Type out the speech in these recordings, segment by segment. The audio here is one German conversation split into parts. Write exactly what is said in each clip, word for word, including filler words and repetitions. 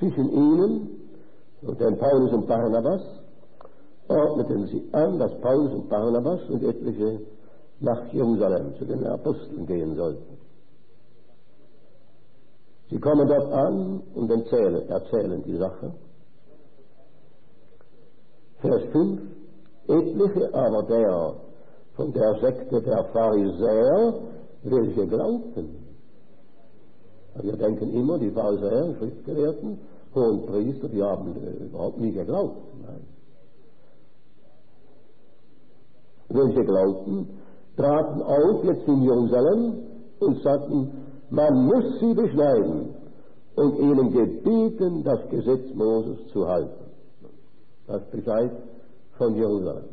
zwischen ihnen und den Paulus und Barnabas ordneten sie an, dass Paulus und Barnabas und etliche nach Jerusalem zu den Aposteln gehen sollten. Sie kommen dort an und erzählen, erzählen die Sache. Vers fünf. Etliche aber der von der Sekte der Pharisäer, welche glaubten. Wir denken immer, die Pharisäer, Schriftgelehrten, hohen Priester, die haben äh, überhaupt nie geglaubt. Nein. Welche glaubten, traten auf jetzt in Jerusalem und sagten, man muss sie beschneiden und ihnen gebieten, das Gesetz Moses zu halten. Das Bescheid von Jerusalem.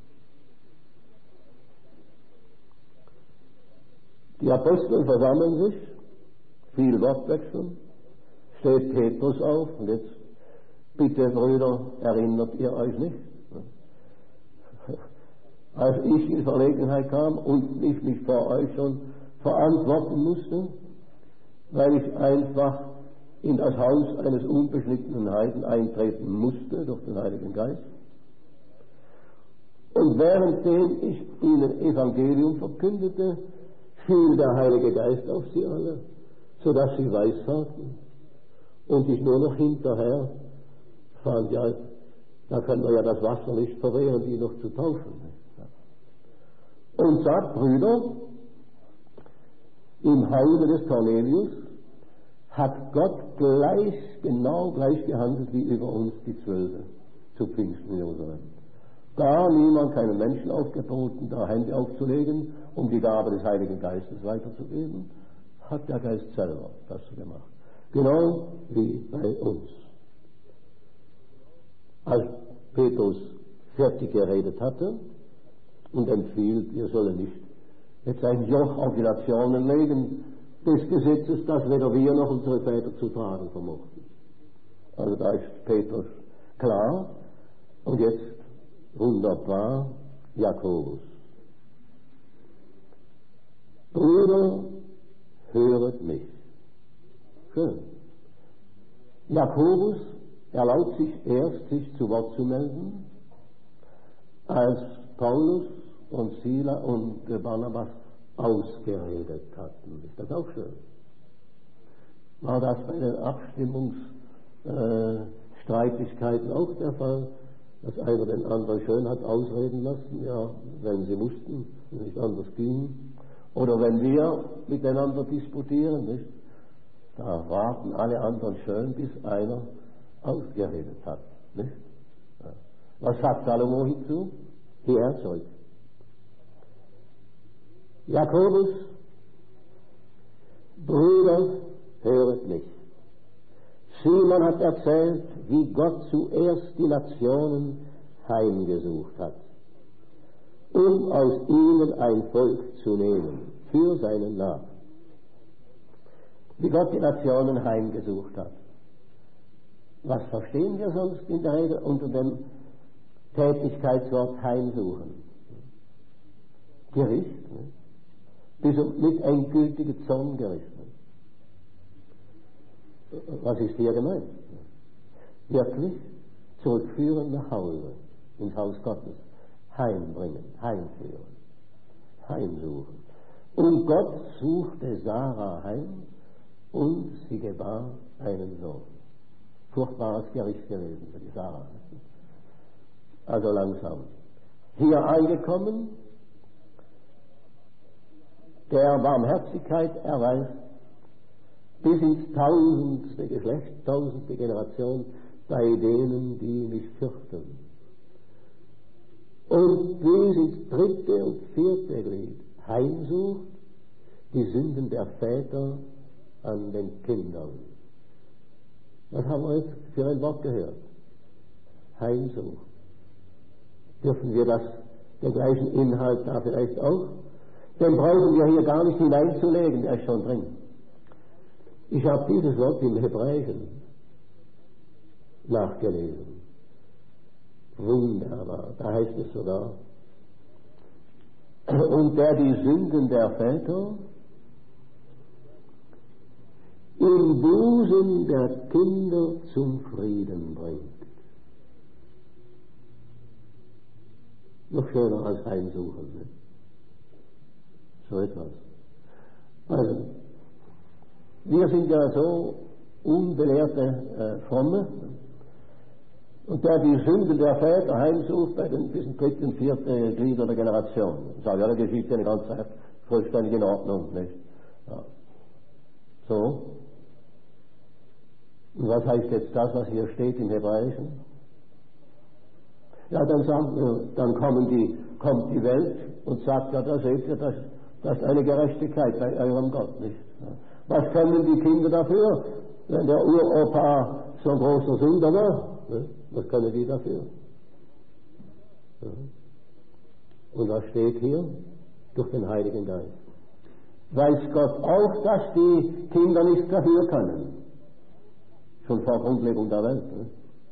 Die Apostel versammeln sich, viel Wortwechsel, steht Petrus auf und jetzt, bitte Brüder, erinnert ihr euch nicht? Als ich in Verlegenheit kam und ich mich vor euch schon verantworten musste, weil ich einfach in das Haus eines unbeschnittenen Heiden eintreten musste durch den Heiligen Geist. Und währenddem ich ihnen Evangelium verkündete, fiel der Heilige Geist auf sie alle, sodass sie weissagten. Und ich nur noch hinterher fand, ja, da können wir ja das Wasser nicht verwehren, die noch zu taufen. Und sagt, Brüder, im Hause des Cornelius hat Gott gleich, genau gleich gehandelt wie über uns die Zwölfe zu Pfingsten in Jerusalem. Gar niemand, keinen Menschen aufgeboten, da Hände aufzulegen, um die Gabe des Heiligen Geistes weiterzugeben, hat der Geist selber das gemacht. Genau wie bei uns. Als Petrus fertig geredet hatte und empfiehlt, wir sollen nicht jetzt ein Joch auf die Nationen legen, des Gesetzes, das weder wir noch unsere Väter zu tragen vermochten. Also da ist Petrus klar. Und jetzt wunderbar Jakobus. Brüder, höret mich. Schön. Jakobus erlaubt sich erst, sich zu Wort zu melden, als Paulus und Sila und Barnabas ausgeredet hatten. Ist das auch schön? War das bei den Abstimmungsstreitigkeiten äh, auch der Fall, dass einer den anderen schön hat ausreden lassen, ja, wenn sie mussten, wenn es nicht anders ging, oder wenn wir miteinander disputieren, nicht? Da warten alle anderen schön, bis einer ausgeredet hat, nicht? Ja. Was sagt Salomo hinzu? Hierher zurück. Jakobus, Brüder, höret mich. Simon hat erzählt, wie Gott zuerst die Nationen heimgesucht hat, um aus ihnen ein Volk zu nehmen, für seinen Namen. Wie Gott die Nationen heimgesucht hat. Was verstehen wir sonst in der Regel unter dem Tätigkeitswort heimsuchen? Gericht, ne? Bis und mit endgültige Zorngericht. Was ist hier gemeint? Wirklich zurückführen nach Hause, ins Haus Gottes, heimbringen, heimführen, heimsuchen. Und Gott suchte Sarah heim und sie gebar einen Sohn. Furchtbares Gericht gewesen für die Sarah. Also langsam. Hier angekommen, der Barmherzigkeit erweist, bis ins tausendste Geschlecht, tausendste Generation, bei denen, die mich fürchten. Und bis ins dritte und vierte Glied heimsucht die Sünden der Väter an den Kindern. Was haben wir jetzt für ein Wort gehört? Heimsucht. Dürfen wir das, den gleichen Inhalt da vielleicht auch? Den brauchen wir hier gar nicht hineinzulegen, der ist schon drin. Ich habe dieses Wort im Hebräischen nachgelesen. Wunderbar, da heißt es sogar, und der die Sünden der Väter im Busen der Kinder zum Frieden bringt. Noch schöner als heimsuchen. Ne? So etwas. Also, wir sind ja so unbelehrte äh, Fromme, und der die Sünden der Väter heimsucht bei den bis dritte und vierte Glieder der Generation. Ich sage, ja, die Geschichte eine ganze Zeit vollständig in Ordnung, nicht? Ja. So. Und was heißt jetzt das, was hier steht im Hebräischen? Ja, dann, sagen wir, dann kommen die, kommt die Welt und sagt, ja, da seht ihr, das, das ist eine Gerechtigkeit bei eurem Gott, nicht? Ja. Was können die Kinder dafür, wenn der Uropa so ein großer Sünder war? Ne? Was können die dafür? Ja. Und was steht hier? Durch den Heiligen Geist. Weiß Gott auch, dass die Kinder nicht dafür können. Schon vor Grundlegung der Welt. Ne?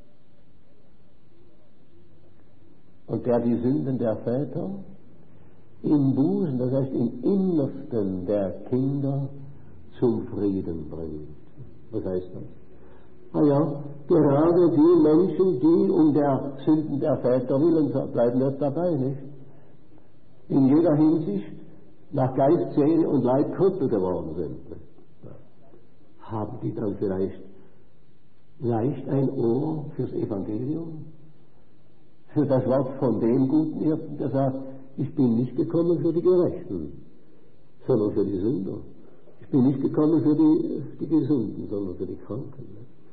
Und der die Sünden der Väter im Busen, das heißt im Innersten der Kinder, zum Frieden bringt. Was heißt das? Ah ja, gerade die Menschen, die um der Sünden der Väter willen, bleiben nicht dabei, nicht? In jeder Hinsicht nach Geist, Seele und Leib Krüppel geworden sind. Haben die dann vielleicht leicht ein Ohr fürs Evangelium? Für das Wort von dem guten Hirten, der sagt, ich bin nicht gekommen für die Gerechten, sondern für die Sünder. Ich bin nicht gekommen für die, die Gesunden, sondern für die Kranken.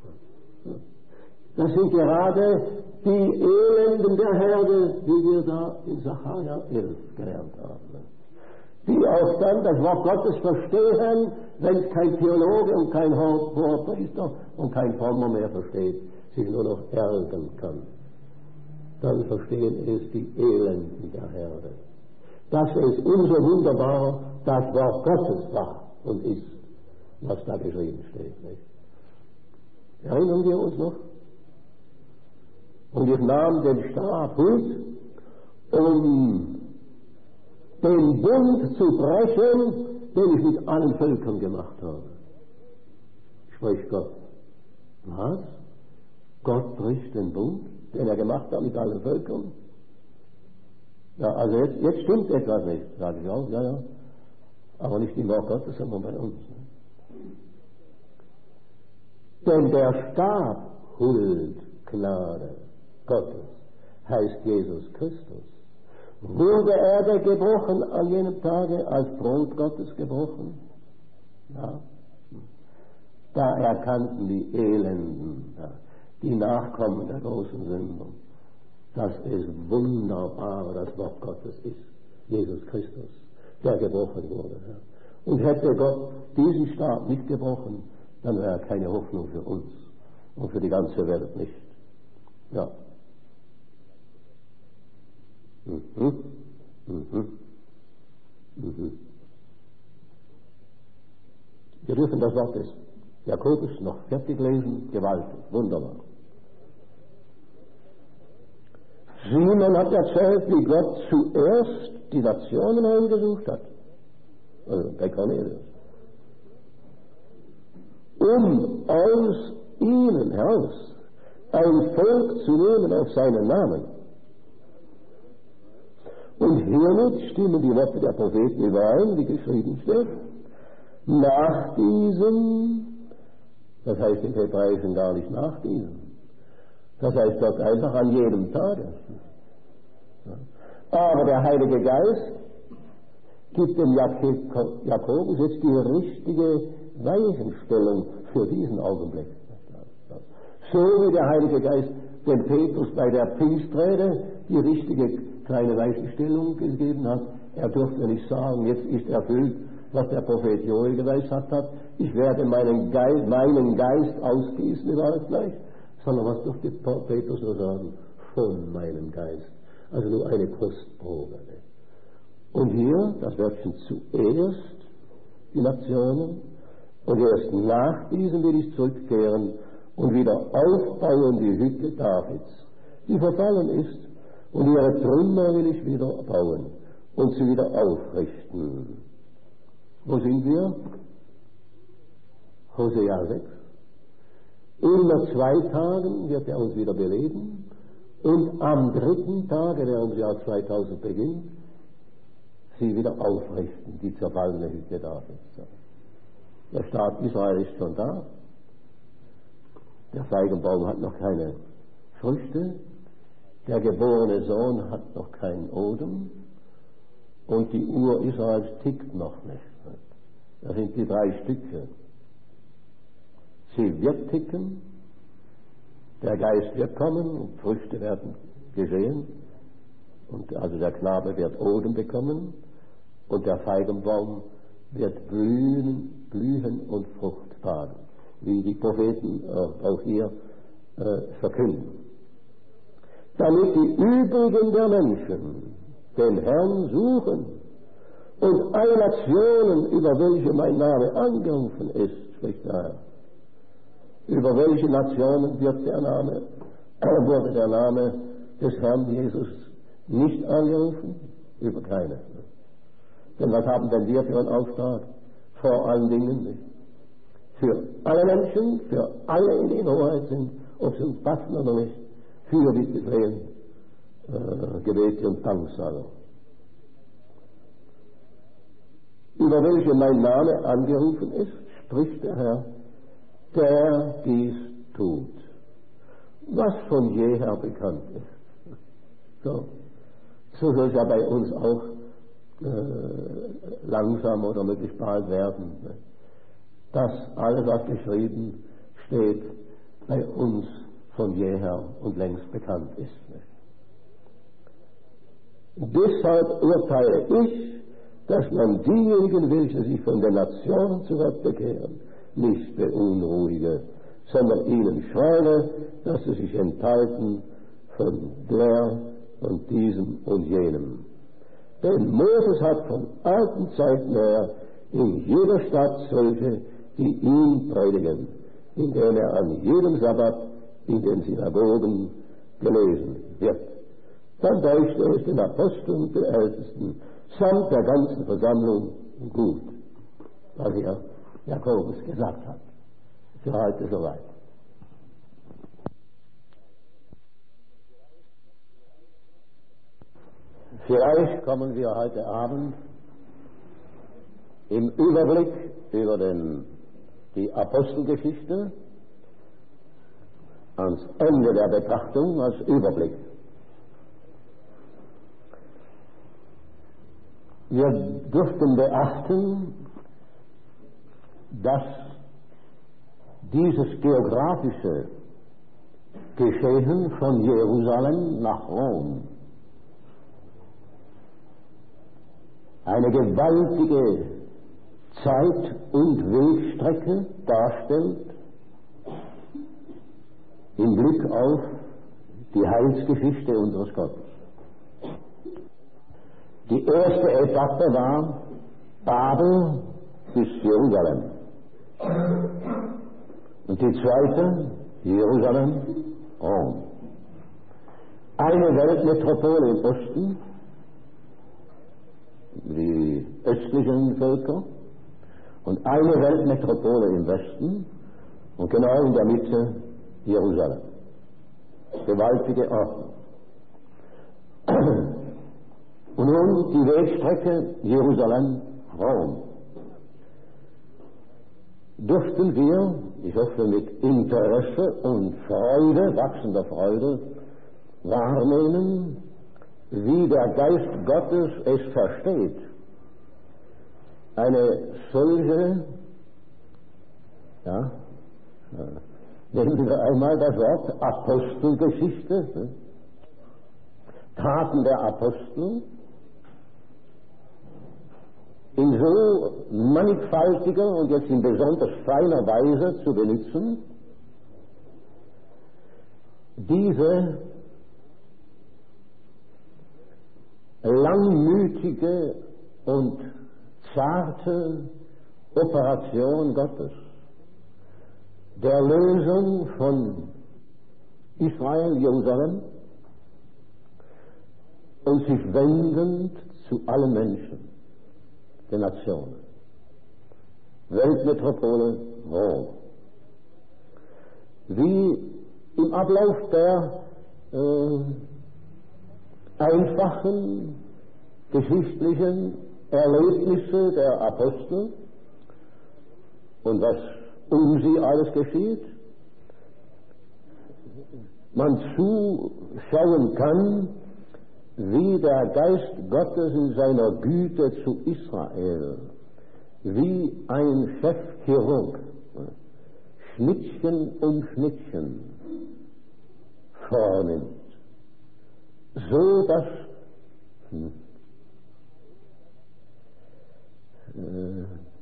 Das sind gerade die Elenden der Herde, die wir da in Sacharja elf gelernt haben. Die auch dann das Wort Gottes verstehen, wenn es kein Theologe und kein Hohepriester und kein Frommer mehr versteht, sich nur noch ärgern kann. Dann verstehen es die Elenden der Herde. Das ist umso wunderbarer, das Wort Gottes war und ist, was da geschrieben steht. Nicht? Erinnern wir uns noch? Und ich nahm den Stab Hut, um den Bund zu brechen, den ich mit allen Völkern gemacht habe. Spricht Gott. Was? Gott bricht den Bund, den er gemacht hat mit allen Völkern? Ja, also jetzt, jetzt stimmt etwas nicht, sage ich auch, ja, ja. Aber nicht im Wort Gottes, sondern bei uns. Denn der Stab Huld, Gnade Gottes heißt Jesus Christus. Wurde er der gebrochen an jenem Tage, als Brot Gottes gebrochen? Ja. Da erkannten die Elenden, ja, die Nachkommen der großen Sünder, dass es wunderbar das Wort Gottes ist, Jesus Christus, der gebrochen wurde. Ja. Und hätte Gott diesen Stab nicht gebrochen, dann wäre keine Hoffnung für uns und für die ganze Welt nicht. Ja. Mhm. Mhm. Mhm. Wir dürfen das Wort des Jakobus noch fertig lesen, gewaltig, wunderbar. Simon hat erzählt, wie Gott zuerst die Nationen heimgesucht hat, also bei Cornelius, um aus ihnen heraus ein Volk zu nehmen auf seinen Namen. Und hiermit stimmen die Worte der Propheten überein, wie geschrieben steht. Nach diesem, das heißt im Hebräischen gar nicht nach diesem, das heißt dort einfach an jedem Tage. Aber der Heilige Geist gibt dem Jakobus jetzt die richtige Weichenstellung für diesen Augenblick. So wie der Heilige Geist dem Petrus bei der Pfingstrede die richtige kleine Weichenstellung gegeben hat. Er durfte nicht sagen, jetzt ist erfüllt, was der Prophet Joel geweissagt hat. Ich werde meinen Geist, meinen Geist ausgießen über alles Fleisch. Sondern was durfte Petrus nur sagen? Von meinem Geist. Also nur eine Kostprobe. Und hier, das Wörtchen zuerst, die Nationen, und erst nach diesem will ich zurückkehren und wieder aufbauen die Hütte Davids, die verfallen ist, und ihre Trümmer will ich wieder bauen und sie wieder aufrichten. Wo sind wir? Hosea sechs. In nur zwei Tagen wird er uns wieder beleben und am dritten Tage, der ums Jahr zweitausend beginnt, sie wieder aufrichten, die zerfallene Hütte Davids. Der Staat Israel ist schon da. Der Feigenbaum hat noch keine Früchte. Der geborene Sohn hat noch keinen Odem. Und die Uhr Israels tickt noch nicht. Das sind die drei Stücke. Sie wird ticken, der Geist wird kommen und Früchte werden geschehen. Und also der Knabe wird Odem bekommen und der Feigenbaum wird blühen, blühen und Frucht tragen, wie die Propheten äh, auch hier äh, verkünden. Damit die übrigen der Menschen den Herrn suchen und alle Nationen, über welche mein Name angerufen ist, spricht der Herr. Über welche Nationen wird der Name, äh, wurde der Name des Herrn Jesus nicht angerufen? Über keine. Denn was haben denn wir für einen Auftrag? Vor allen Dingen nicht. Für alle Menschen, für alle, in den Hoheit sind, ob sie uns passen oder nicht, für bitte sehen, äh, Gebete und Danksagung. Über welche mein Name angerufen ist, spricht der Herr, der dies tut, was von jeher bekannt ist. So, so soll es ja bei uns auch äh, langsam oder möglichst bald werden, ne? Dass alles, was geschrieben steht, bei uns von jeher und längst bekannt ist. Ne? Deshalb urteile ich, dass man diejenigen, welche sich von den Nationen zurückbekehren, nicht beunruhige, sondern ihnen schreibe, dass sie sich enthalten von der und diesem und jenem. Denn Moses hat von alten Zeiten her in jeder Stadt solche, die ihn predigen, indem er an jedem Sabbat in den Synagogen gelesen wird. Dann deuchte es den Aposteln und den Ältesten samt der ganzen Versammlung gut, was hier Jakobus gesagt hat. Für heute soweit. Vielleicht kommen wir heute Abend im Überblick über den, die Apostelgeschichte ans Ende der Betrachtung als Überblick. Wir dürften beachten, dass dieses geografische Geschehen von Jerusalem nach Rom eine gewaltige Zeit- und Wegstrecke darstellt im Blick auf die Heilsgeschichte unseres Gottes. Die erste Etappe war Babel bis Jerusalem. Und die zweite, Jerusalem, Rom. Eine Weltmetropole im Osten, die östlichen Völker, und eine Weltmetropole im Westen, und genau in der Mitte Jerusalem. Gewaltige Ordnung. Und nun die Wegstrecke Jerusalem-Rom. Dürften wir, ich hoffe mit Interesse und Freude, wachsender Freude, wahrnehmen, wie der Geist Gottes es versteht, eine solche, ja, nehmen wir einmal das Wort Apostelgeschichte, Taten der Apostel, in so mannigfaltiger und jetzt in besonders feiner Weise zu benutzen, diese langmütige und zarte Operation Gottes der Lösung von Israel, Jerusalem, und sich wendend zu allen Menschen der Nationen. Weltmetropole Rom. Wie im Ablauf der äh, einfachen geschichtlichen Erlebnisse der Apostel und was um sie alles geschieht, man zuschauen kann, wie der Geist Gottes in seiner Güte zu Israel, wie ein Chefchirurg, Schnittchen um Schnittchen vornimmt, so dass hm, äh,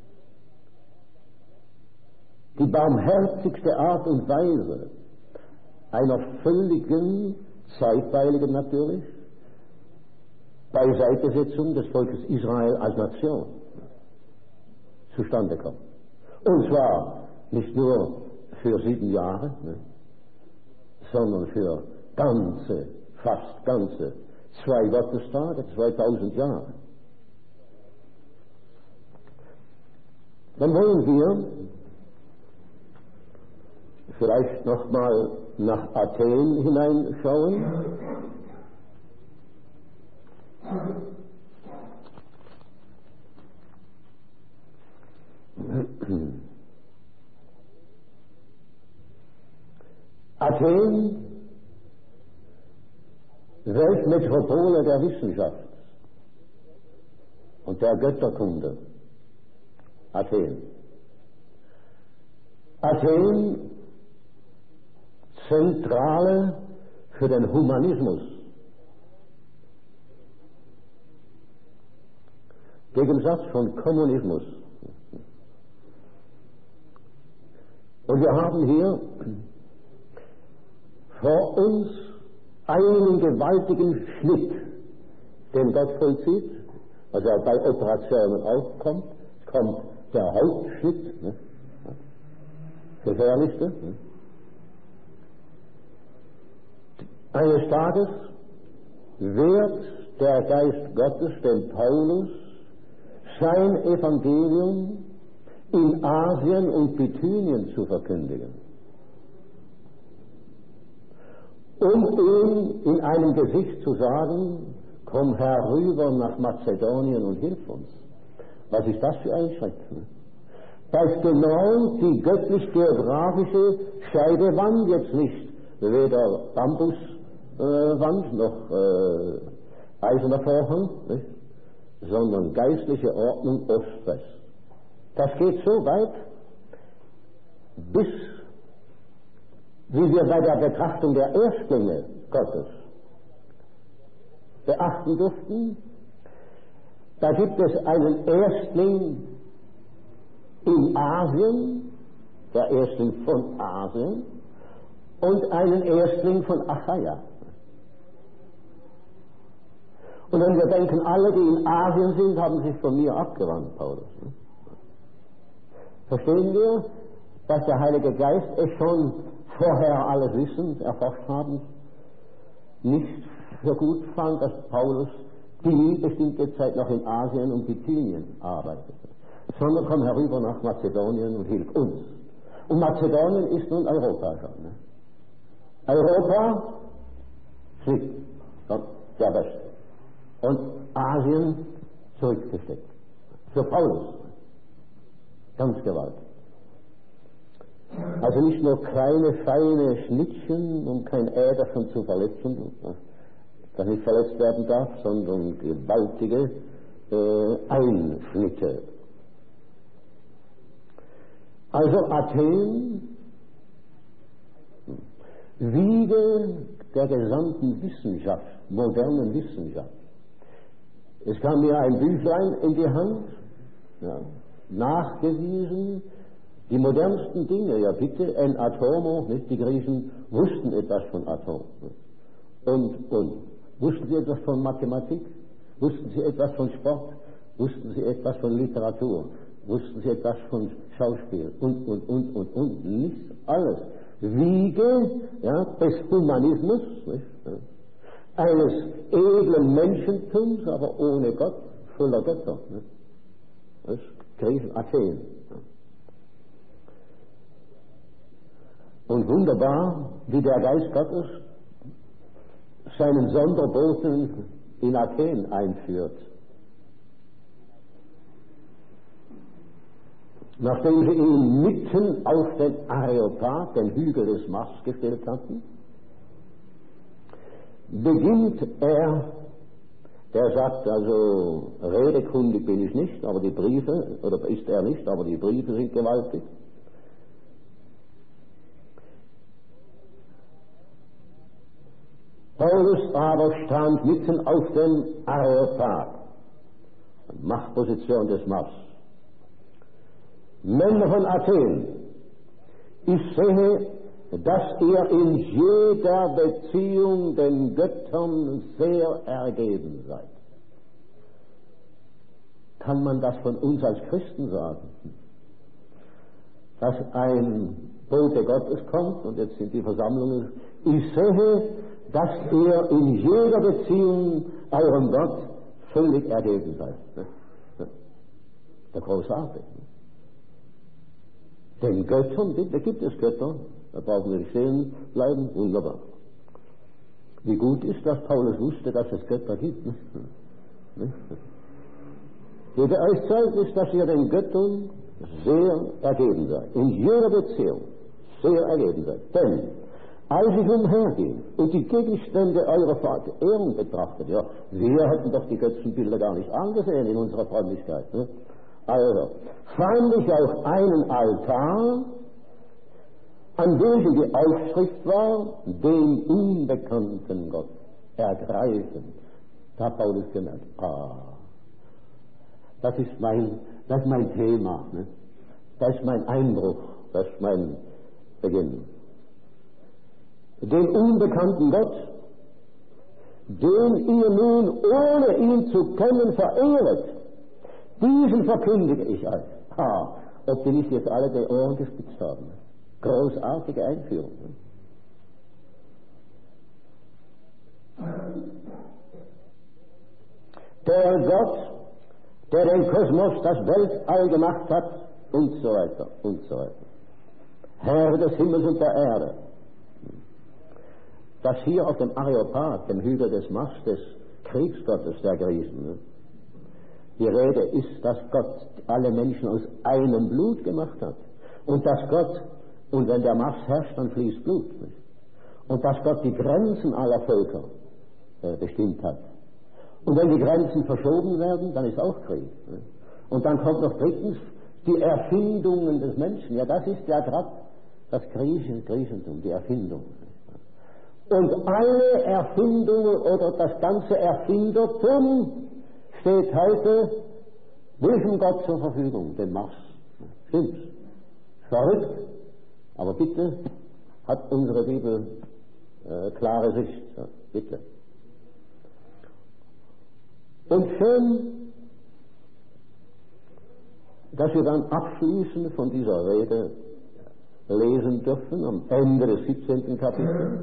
die barmherzigste Art und Weise einer völligen, zeitweiligen natürlich, Beiseitesetzung des Volkes Israel als Nation zustande kommt. Und zwar nicht nur für sieben Jahre, ne, sondern für ganze, fast ganze zwei Gottestage, zweitausend Jahre. Dann wollen wir vielleicht nochmal nach Athen hineinschauen. Athen, Weltmetropole der Wissenschaft und der Götterkunde. Athen. Athen, Zentrale für den Humanismus. Gegensatz von Kommunismus. Und wir haben hier vor uns einen gewaltigen Schnitt, den Gott vollzieht, also bei Operationen auch kommt, kommt der Hauptschnitt, ne? Gefährlichste. Ne? Eines Tages wird der Geist Gottes dem Paulus sein Evangelium in Asien und Bithynien zu verkündigen, um ihm in einem Gesicht zu sagen, komm herüber nach Mazedonien und hilf uns. Was ist das für ein Schritt? Ne? Da ist genau die göttlich-geografische Scheidewand jetzt nicht, weder Bambuswand äh, noch äh, eiserner Vorhang, nicht? Sondern geistliche Ordnung Ost-West. Das geht so weit, bis, wie wir bei der Betrachtung der Erstlinge Gottes beachten durften, da gibt es einen Erstling in Asien, der Erstling von Asien, und einen Erstling von Achaia. Und wenn wir denken, alle, die in Asien sind, haben sich von mir abgewandt, Paulus. Verstehen wir, dass der Heilige Geist es schon vorher alles wissend erforscht haben, nicht für gut fand, dass Paulus die bestimmte Zeit noch in Asien und Bithynien arbeitete, sondern komm herüber nach Mazedonien und hilf uns. Und Mazedonien ist nun Europa schon. Ne? Europa schlicht, der Westen. Und Asien zurückgesteckt. Für Paulus. Ganz gewaltig. Also nicht nur kleine, feine Schnittchen, um kein Äder schon zu verletzen, das nicht verletzt werden darf, sondern gewaltige äh, Einschnitte. Also Athen, Wiege der gesamten Wissenschaft, modernen Wissenschaft. Es kam mir ein Büchlein in die Hand, ja, nachgewiesen, die modernsten Dinge, ja bitte, en atomo, nicht? Die Griechen wussten etwas von Atom. Und, und, wussten sie etwas von Mathematik? Wussten sie etwas von Sport? Wussten sie etwas von Literatur? Wussten sie etwas von Schauspiel? Und, und, und, und, und, nicht alles. Wiege, ja, des Humanismus, nicht? Eines edlen Menschentums, aber ohne Gott, voller Götter. Ne? Das ist Griechen, Athen. Und wunderbar, wie der Geist Gottes seinen Sonderboten in Athen einführt. Nachdem sie ihn mitten auf den Areopag, den Hügel des Mars, gestellt hatten, beginnt er, der sagt also, redekundig bin ich nicht, aber die Briefe, oder ist er nicht, aber die Briefe sind gewaltig. Paulus aber stand mitten auf dem Areopag, Machtposition des Mars. Männer von Athen, ich sehe, dass ihr in jeder Beziehung den Göttern sehr ergeben seid. Kann man das von uns als Christen sagen? Dass ein Bote Gottes kommt, und jetzt sind die Versammlungen, ich sehe, dass ihr in jeder Beziehung eurem Gott völlig ergeben seid. Der großartig. Den Göttern, da gibt es Götter, da brauchen wir nicht stehen bleiben, wunderbar. Wie gut ist, dass Paulus wusste, dass es Götter gibt. Gebe euch Zeugnis, dass ihr den Göttern sehr ergeben seid, in jeder Beziehung sehr ergeben seid. Denn als ich umherging und die Gegenstände eurer Verehrung betrachtet, ja, wir hätten doch die Götzenbilder gar nicht angesehen in unserer Frömmigkeit. Ne? Also, fand ich auch einen Altar, an welchem die Aufschrift war, den unbekannten Gott ergreifen. Da hat Paulus gemerkt, ah, das ist mein, das ist mein Thema, ne? Das ist mein Einbruch, das ist mein Beginn. Den unbekannten Gott, den ihr nun ohne ihn zu kennen verehret, diesen verkündige ich euch. Ha, ob die nicht jetzt alle die Ohren gespitzt haben. Großartige Einführung. Der Gott, der den Kosmos, das Weltall gemacht hat, und so weiter, und so weiter. Herr des Himmels und der Erde. Das hier auf dem Areopag, dem Hügel des Mars, des Kriegsgottes der Griechen, ne? Die Rede ist, dass Gott alle Menschen aus einem Blut gemacht hat. Und dass Gott, und wenn der Mars herrscht, dann fließt Blut. Nicht? Und dass Gott die Grenzen aller Völker äh, bestimmt hat. Und wenn die Grenzen verschoben werden, dann ist auch Krieg. Nicht? Und dann kommt noch drittens die Erfindungen des Menschen. Ja, das ist ja gerade das Griechen, Griechentum, die Erfindung. Und alle Erfindungen oder das ganze Erfindertum steht heute welchem Gott zur Verfügung? Dem Mars. Stimmt's? Verrückt. Aber bitte, hat unsere Bibel äh, klare Sicht. Ja, bitte. Und schön, dass wir dann abschließend von dieser Rede lesen dürfen, am Ende des siebzehnten Kapitels.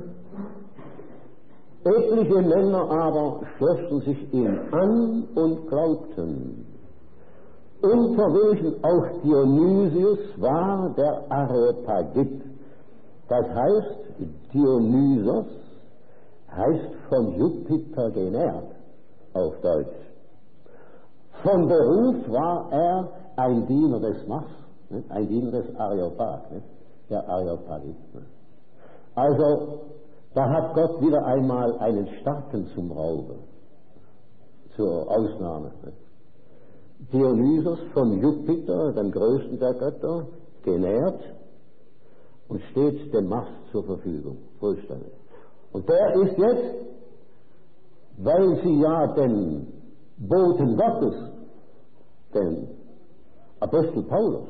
Etliche Männer aber schlossen sich ihm an und glaubten, unter welchen auch Dionysius war, der Areopagit. Das heißt, Dionysos heißt von Jupiter genährt, auf Deutsch. Von Beruf war er ein Diener des Mars, nicht? Ein Diener des Areopag, nicht? Der Areopagit. Also, da hat Gott wieder einmal einen Starken zum Raube, zur Ausnahme. Dionysos von Jupiter, dem größten der Götter, genährt und steht dem Mars zur Verfügung, vollständig. Und der ist jetzt, weil sie ja den Boten Gottes, den Apostel Paulus,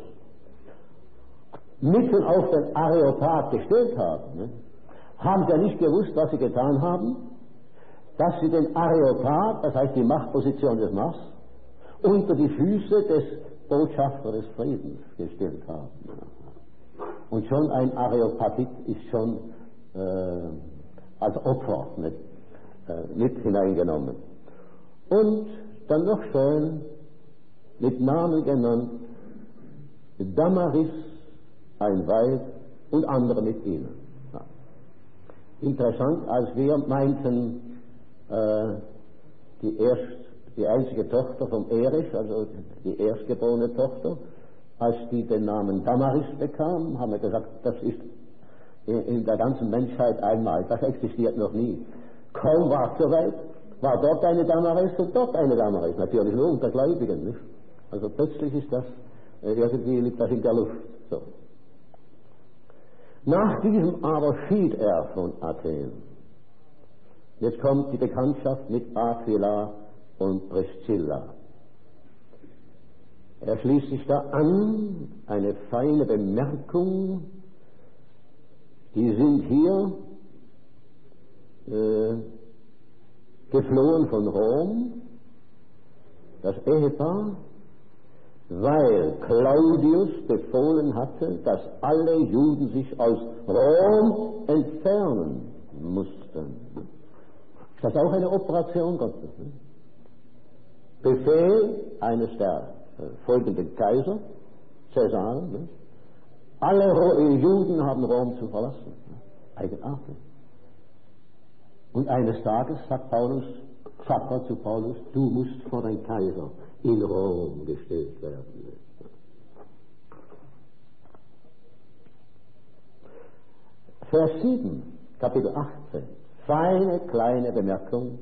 mitten auf den Areopag gestellt haben, ne? Haben sie nicht gewusst, was sie getan haben? Dass sie den Areopag, das heißt die Machtposition des Mars, unter die Füße des Botschafters des Friedens gestellt haben. Und schon ein Areopagit ist schon äh, als Opfer mit, äh, mit hineingenommen. Und dann noch schön mit Namen genannt, Damaris, ein Weib und andere mit ihnen. Ja. Interessant, als wir meinten, äh, die, erst, die einzige Tochter vom Erich, also die erstgeborene Tochter, als die den Namen Damaris bekam, haben wir gesagt, das ist in, in der ganzen Menschheit einmal, das existiert noch nie. Kaum war zur Welt, war dort eine Damaris und dort eine Damaris, natürlich nur unter Gläubigen, nicht? Also plötzlich ist das, äh, irgendwie liegt das in der Luft. So. Nach diesem aber schied er von Athen. Jetzt kommt die Bekanntschaft mit Aquila und Priscilla. Er schließt sich da an, eine feine Bemerkung, die sind hier äh, geflohen von Rom, das Ehepaar, weil Claudius befohlen hatte, dass alle Juden sich aus Rom entfernen mussten. Ist das auch eine Operation Gottes? Ne? Befehl eines der folgenden Kaiser, Caesar, ne? Alle Juden haben Rom zu verlassen. Ne? Eigenartig. Und eines Tages sagt Paulus, sagt er zu Paulus, du musst vor den Kaiser in Rom gestellt werden. Vers sieben, Kapitel achtzehn, feine kleine Bemerkung.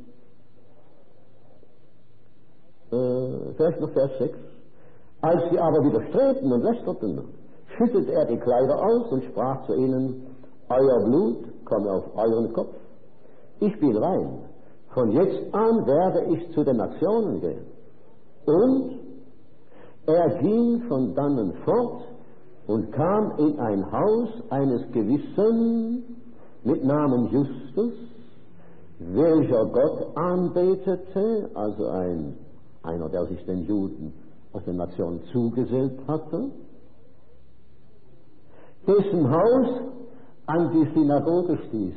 Äh, vielleicht noch Vers sechs. Als sie aber widerstrebten und lästerten, schüttelte er die Kleider aus und sprach zu ihnen, euer Blut komme auf euren Kopf. Ich bin rein. Von jetzt an werde ich zu den Nationen gehen. Und er ging von dannen fort und kam in ein Haus eines Gewissen mit Namen Justus, welcher Gott anbetete, also ein, einer, der sich den Juden aus den Nationen zugesellt hatte, dessen Haus an die Synagoge stieß.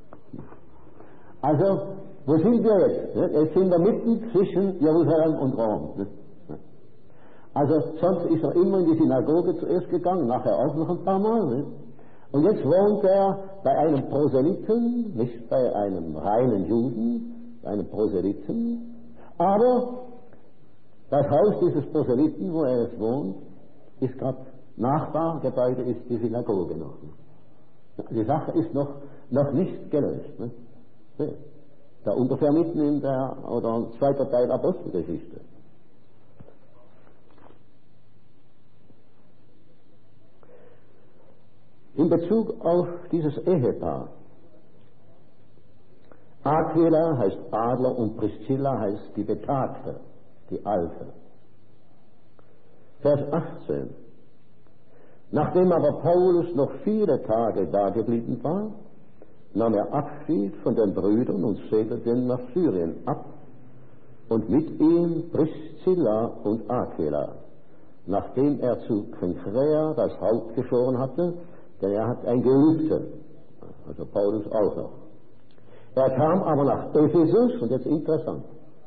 Also, wo sind wir jetzt? Jetzt sind wir mitten zwischen Jerusalem und Rom. Also, sonst ist er immer in die Synagoge zuerst gegangen, nachher auch noch ein paar Mal. Und jetzt wohnt er bei einem Proselyten, nicht bei einem reinen Juden, bei einem Proselyten. Aber das Haus dieses Proselyten, wo er jetzt wohnt, ist gerade Nachbargebäude, ist die Synagoge noch. Die Sache ist noch, noch nicht gelöst. Ne? Da ungefähr mitten in der, oder zweiter Teil Apostelgeschichte. In Bezug auf dieses Ehepaar, Aquila heißt Adler und Priscilla heißt die Betagte, die Alte. Vers achtzehn. Nachdem aber Paulus noch viele Tage dageblieben war, nahm er Abschied von den Brüdern und segelte nach Syrien ab und mit ihm Priscilla und Aquila, nachdem er zu Cenchrea das Haupt geschoren hatte, denn er hat ein Gelübde, also Paulus auch noch. Er kam aber nach Ephesus, und jetzt interessant,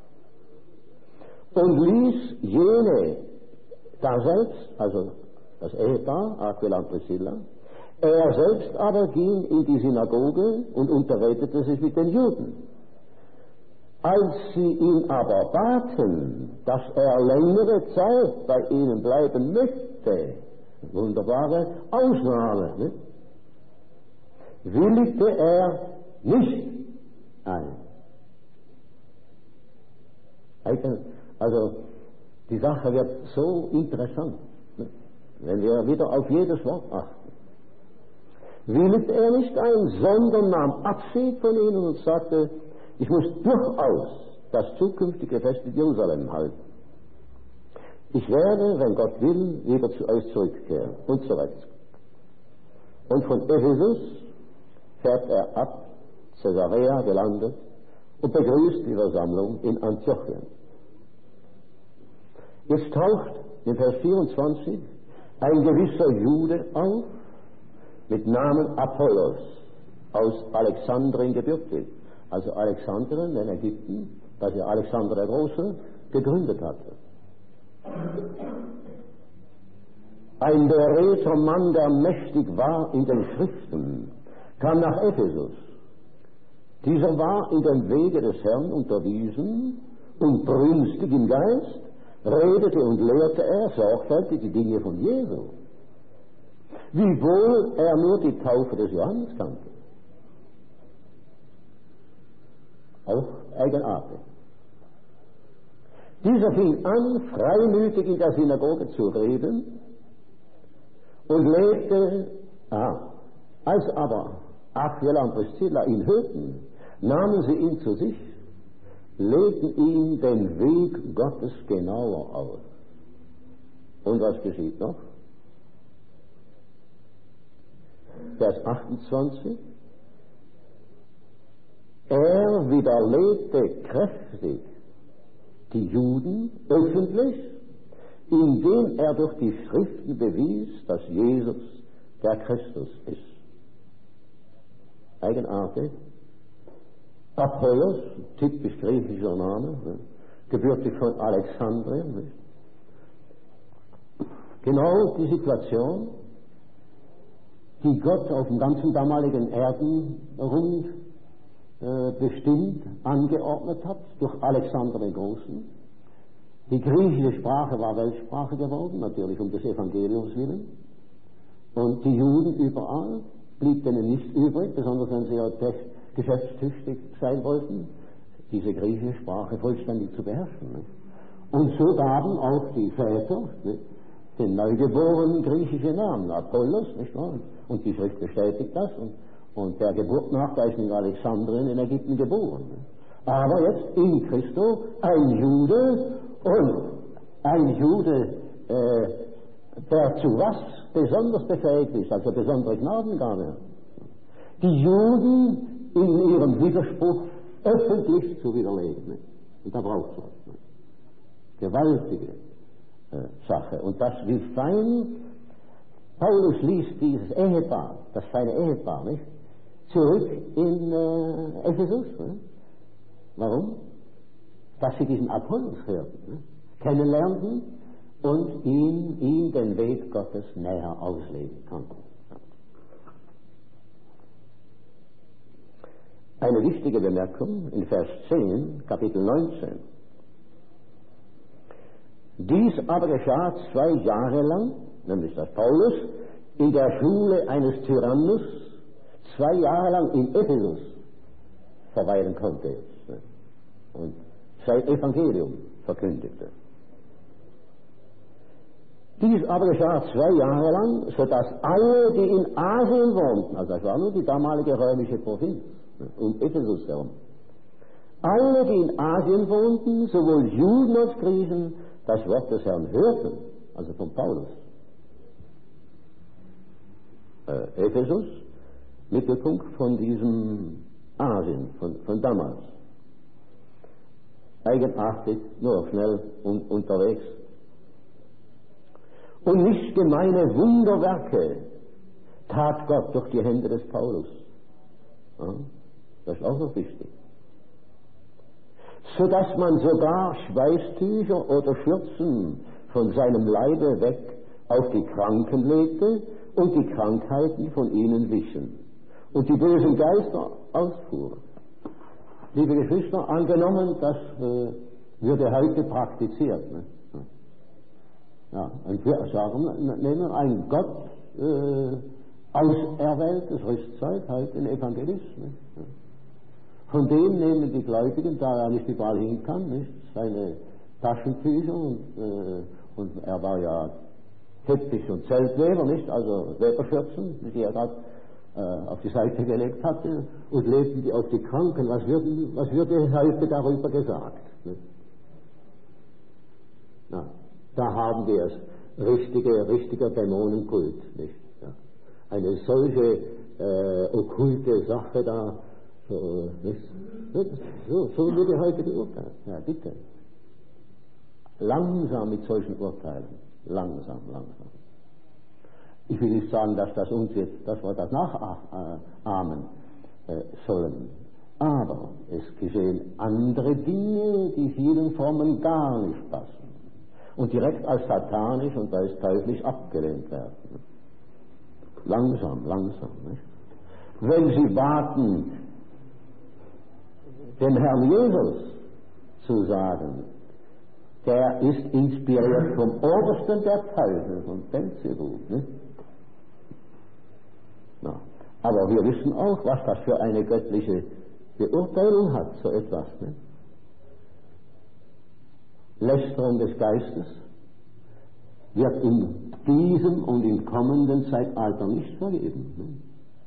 und ließ jene da selbst, also das Ehepaar, Aquila und Priscilla, er selbst aber ging in die Synagoge und unterredete sich mit den Juden. Als sie ihn aber baten, dass er längere Zeit bei ihnen bleiben möchte, wunderbare Ausnahme, ne? willigte er nicht ein. Also die Sache wird so interessant, ne? wenn wir wieder auf jedes Wort achten. Willigte er nicht ein, sondern nahm Abschied von ihnen und sagte, ich muss durchaus das zukünftige Fest in Jerusalem halten. Ich werde, wenn Gott will, wieder zu euch zurückkehren und so weiter. Und von Ephesus fährt er ab, Caesarea gelandet, und begrüßt die Versammlung in Antiochien. Jetzt taucht in Vers vierundzwanzig ein gewisser Jude auf, mit Namen Apollos, aus Alexandrien gebürtig. Also Alexandrien in Ägypten, das ja Alexander der Große gegründet hatte. ein beredter Mann, der mächtig war in den Schriften, kam nach Ephesus. Dieser war in dem Wege des Herrn unterwiesen und brünstig im Geist, redete und lehrte er sorgfältig die Dinge von Jesu, wiewohl er nur die Taufe des Johannes kannte. Auch eigenartig. Dieser fing an, freimütig in der Synagoge zu reden und lebte, ah, als aber Aquila und Priscilla ihn hörten, nahmen sie ihn zu sich, legten ihm den Weg Gottes genauer aus. Und was geschieht noch? Vers achtundzwanzig. Er widerlegte kräftig die Juden öffentlich, indem er durch die Schriften bewies, dass Jesus der Christus ist. Eigenartig. Apollos, typisch griechischer Name, ne? Gebürtig von Alexandrien. Ne? Genau die Situation, die Gott auf dem ganzen damaligen Erdenrund äh, bestimmt, angeordnet hat, durch Alexander den Großen. Die griechische Sprache war Weltsprache geworden, natürlich um des Evangeliums willen. Und die Juden überall blieb denen nichts übrig, besonders wenn sie ja geschäftstüchtig sein wollten, diese griechische Sprache vollständig zu beherrschen. Nicht? Und so gaben auch die Väter nicht, den Neugeborenen griechische Namen, Apollos, nicht wahr? Und die Schrift bestätigt das, und, und der Geburt nach, da ist in Alexandrien in Ägypten geboren. Nicht? Aber jetzt in Christo ein Jude, und ein Jude, äh, der zu was besonders befähigt ist, also besondere Gnadengabe. Die Juden in ihrem Widerspruch öffentlich zu widerlegen. Nicht? Und da braucht es was. Nicht? Gewaltige äh, Sache. Und das wie fein. Paulus ließ dieses Ehepaar, das feine Ehepaar, nicht, zurück in äh, Ephesus. Nicht? Warum? Dass sie diesen Apollos hörten, nicht? Kennenlernten und ihm, ihm den Weg Gottes näher auslegen konnten. Eine wichtige Bemerkung in Vers zehn, Kapitel neunzehn. Dies aber geschah zwei Jahre lang, nämlich dass Paulus in der Schule eines Tyrannus zwei Jahre lang in Ephesus verweilen konnte und sein Evangelium verkündigte. Dies aber geschah zwei Jahre lang, sodass alle, die in Asien wohnten, also das war nur die damalige römische Provinz, um Ephesus herum, alle, die in Asien wohnten, sowohl Juden als Griechen, das Wort des Herrn hörten, also von Paulus. Äh, Ephesus, Mittelpunkt von diesem Asien, von, von damals. Eigenartig, nur schnell un, unterwegs. Und nicht gemeine Wunderwerke tat Gott durch die Hände des Paulus. Ja, das ist auch noch wichtig. Sodass man sogar Schweißtücher oder Schürzen von seinem Leibe weg auf die Kranken legte und die Krankheiten von ihnen wichen und die bösen Geister ausfuhren. Liebe Geschwister, angenommen, das äh, würde heute praktiziert. Ne? Ja, und wir sagen, nehmen ein Gott äh, auserwähltes Rüstzeug, halt den Evangelist. Ne? Von dem nehmen die Gläubigen, da er nicht überall hin kann, nicht, seine Taschentücher und, äh, und er war ja Teppich- und Zeltweber, nicht, also Weberschürzen, die er gerade äh, auf die Seite gelegt hatte, und legten die auf die Kranken. Was würde, was würde heute darüber gesagt? Nicht? Ja, da haben wir es, richtige, richtiger Dämonenkult, nicht? Ja. Eine solche äh, okkulte Sache da, so, nicht? So, so würde heute beurteilt. Ja, bitte. Langsam mit solchen Urteilen. Langsam, langsam. Ich will nicht sagen, dass das uns jetzt, dass wir das nachahmen äh, sollen. Aber es geschehen andere Dinge, die vielen Formen gar nicht passen. und direkt als satanisch und als teuflisch abgelehnt werden. Langsam, langsam. Nicht? Wenn sie warten, dem Herrn Jesus zu sagen, der ist inspiriert vom Obersten der Teufel, von Belzebub. Nicht? Na, aber wir wissen auch, was das für eine göttliche Beurteilung hat, so etwas. Nicht? Lästerung des Geistes wird in diesem und im kommenden Zeitalter nicht vergeben. Nicht?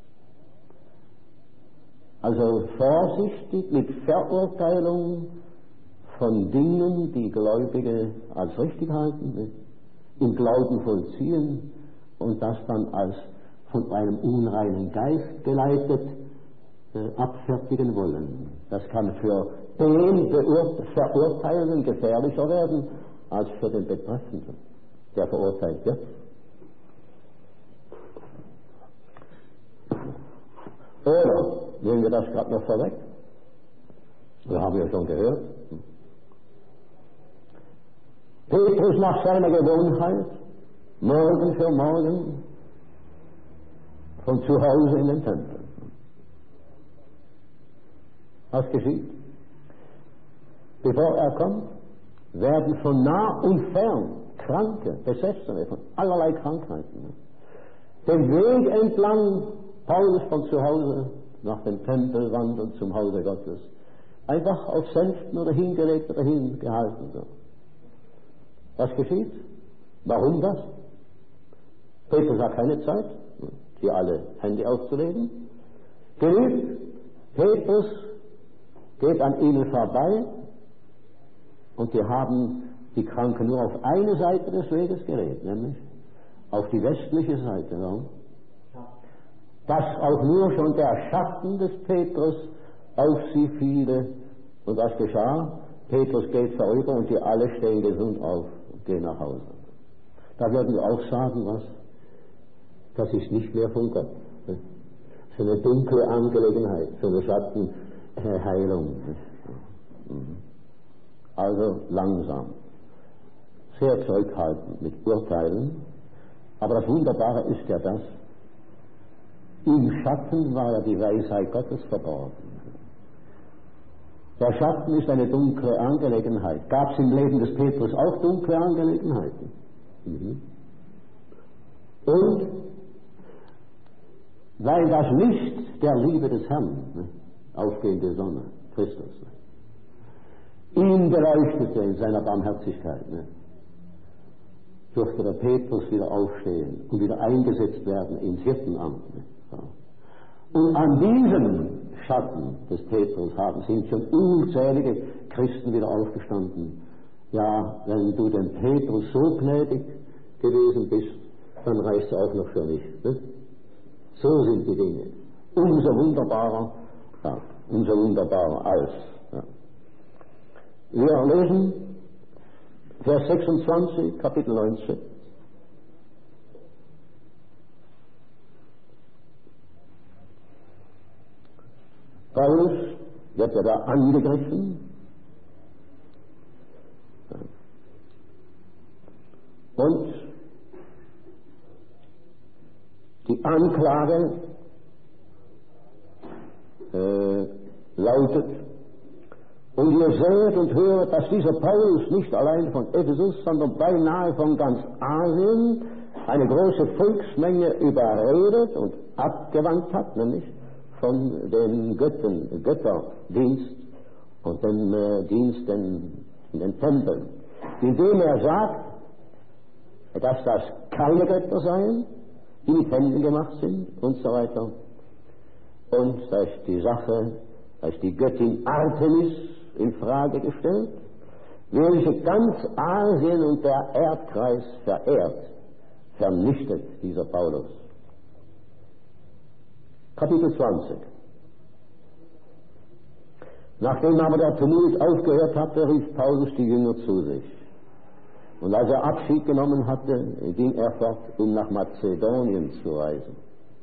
Also vorsichtig mit Verurteilung von Dingen, die Gläubige als richtig halten, nicht? Im Glauben vollziehen und das dann als von einem unreinen Geist geleitet äh, abfertigen wollen. Das kann für den Verurteilenden gefährlicher werden als für den Betreffenden, der verurteilt wird. Oder, nehmen wir das gerade noch vorweg, wir haben ja schon gehört, Petrus nach seiner Gewohnheit, morgen für morgen, von zu Hause in den Tempel. Was geschieht? Bevor er kommt, werden von nah und fern Kranke, Besessene von allerlei Krankheiten den Weg entlang Paulus von zu Hause nach dem Tempel wandern zum Hause Gottes, einfach auf Sänften oder hingelegt oder hingehalten. So. Was geschieht? Warum das? Petrus hat keine Zeit, sie alle Hände aufzulegen. Genügt, Petrus geht an ihnen vorbei und die haben die Kranken nur auf eine Seite des Weges gelegt, nämlich auf die westliche Seite. Ja. Dass auch nur schon der Schatten des Petrus auf sie fiele. Und was geschah? Petrus geht vorüber und die alle stehen gesund auf und gehen nach Hause. Da würden wir auch sagen, was? Das ist nicht mehr von Gott. So eine dunkle Angelegenheit, so eine Schattenheilung. Also langsam, sehr zurückhaltend mit Urteilen. Aber das Wunderbare ist ja das, im Schatten war ja die Weisheit Gottes verborgen. Der Schatten ist eine dunkle Angelegenheit. Gab es im Leben des Petrus auch dunkle Angelegenheiten? Mhm. Und weil das Licht der Liebe des Herrn, ne, aufgehende Sonne, Christus, ne, ihn beleuchtete in seiner Barmherzigkeit, ne, durfte der Petrus wieder aufstehen und wieder eingesetzt werden ins Hirtenamt. Ne, so. Und an diesem Schatten des Petrus haben, sind schon unzählige Christen wieder aufgestanden. Ja, wenn du dem Petrus so gnädig gewesen bist, dann reicht es auch noch für mich. Ne? So sind die Dinge. Umso wunderbarer, ja, umso wunderbarer als. Ja. Wir lesen Vers sechsundzwanzig, Kapitel neunzehn. Paulus wird ja da angegriffen. Und die Anklage äh, lautet, und ihr seht und hört, dass dieser Paulus nicht allein von Ephesus, sondern beinahe von ganz Asien eine große Volksmenge überredet und abgewandt hat, nämlich von den Göttern, Götterdienst und dem äh, Dienst in, in den Tempeln, indem er sagt, dass das keine Götter seien, die mit Händen gemacht sind und so weiter. Und da ist die Sache, da ist die Göttin Artemis in Frage gestellt, welche ganz Asien und der Erdkreis verehrt, vernichtet dieser Paulus. Kapitel zwanzig. Nachdem aber der Tumult aufgehört hatte, rief Paulus die Jünger zu sich. Und als er Abschied genommen hatte, ging er fort, um nach Mazedonien zu reisen.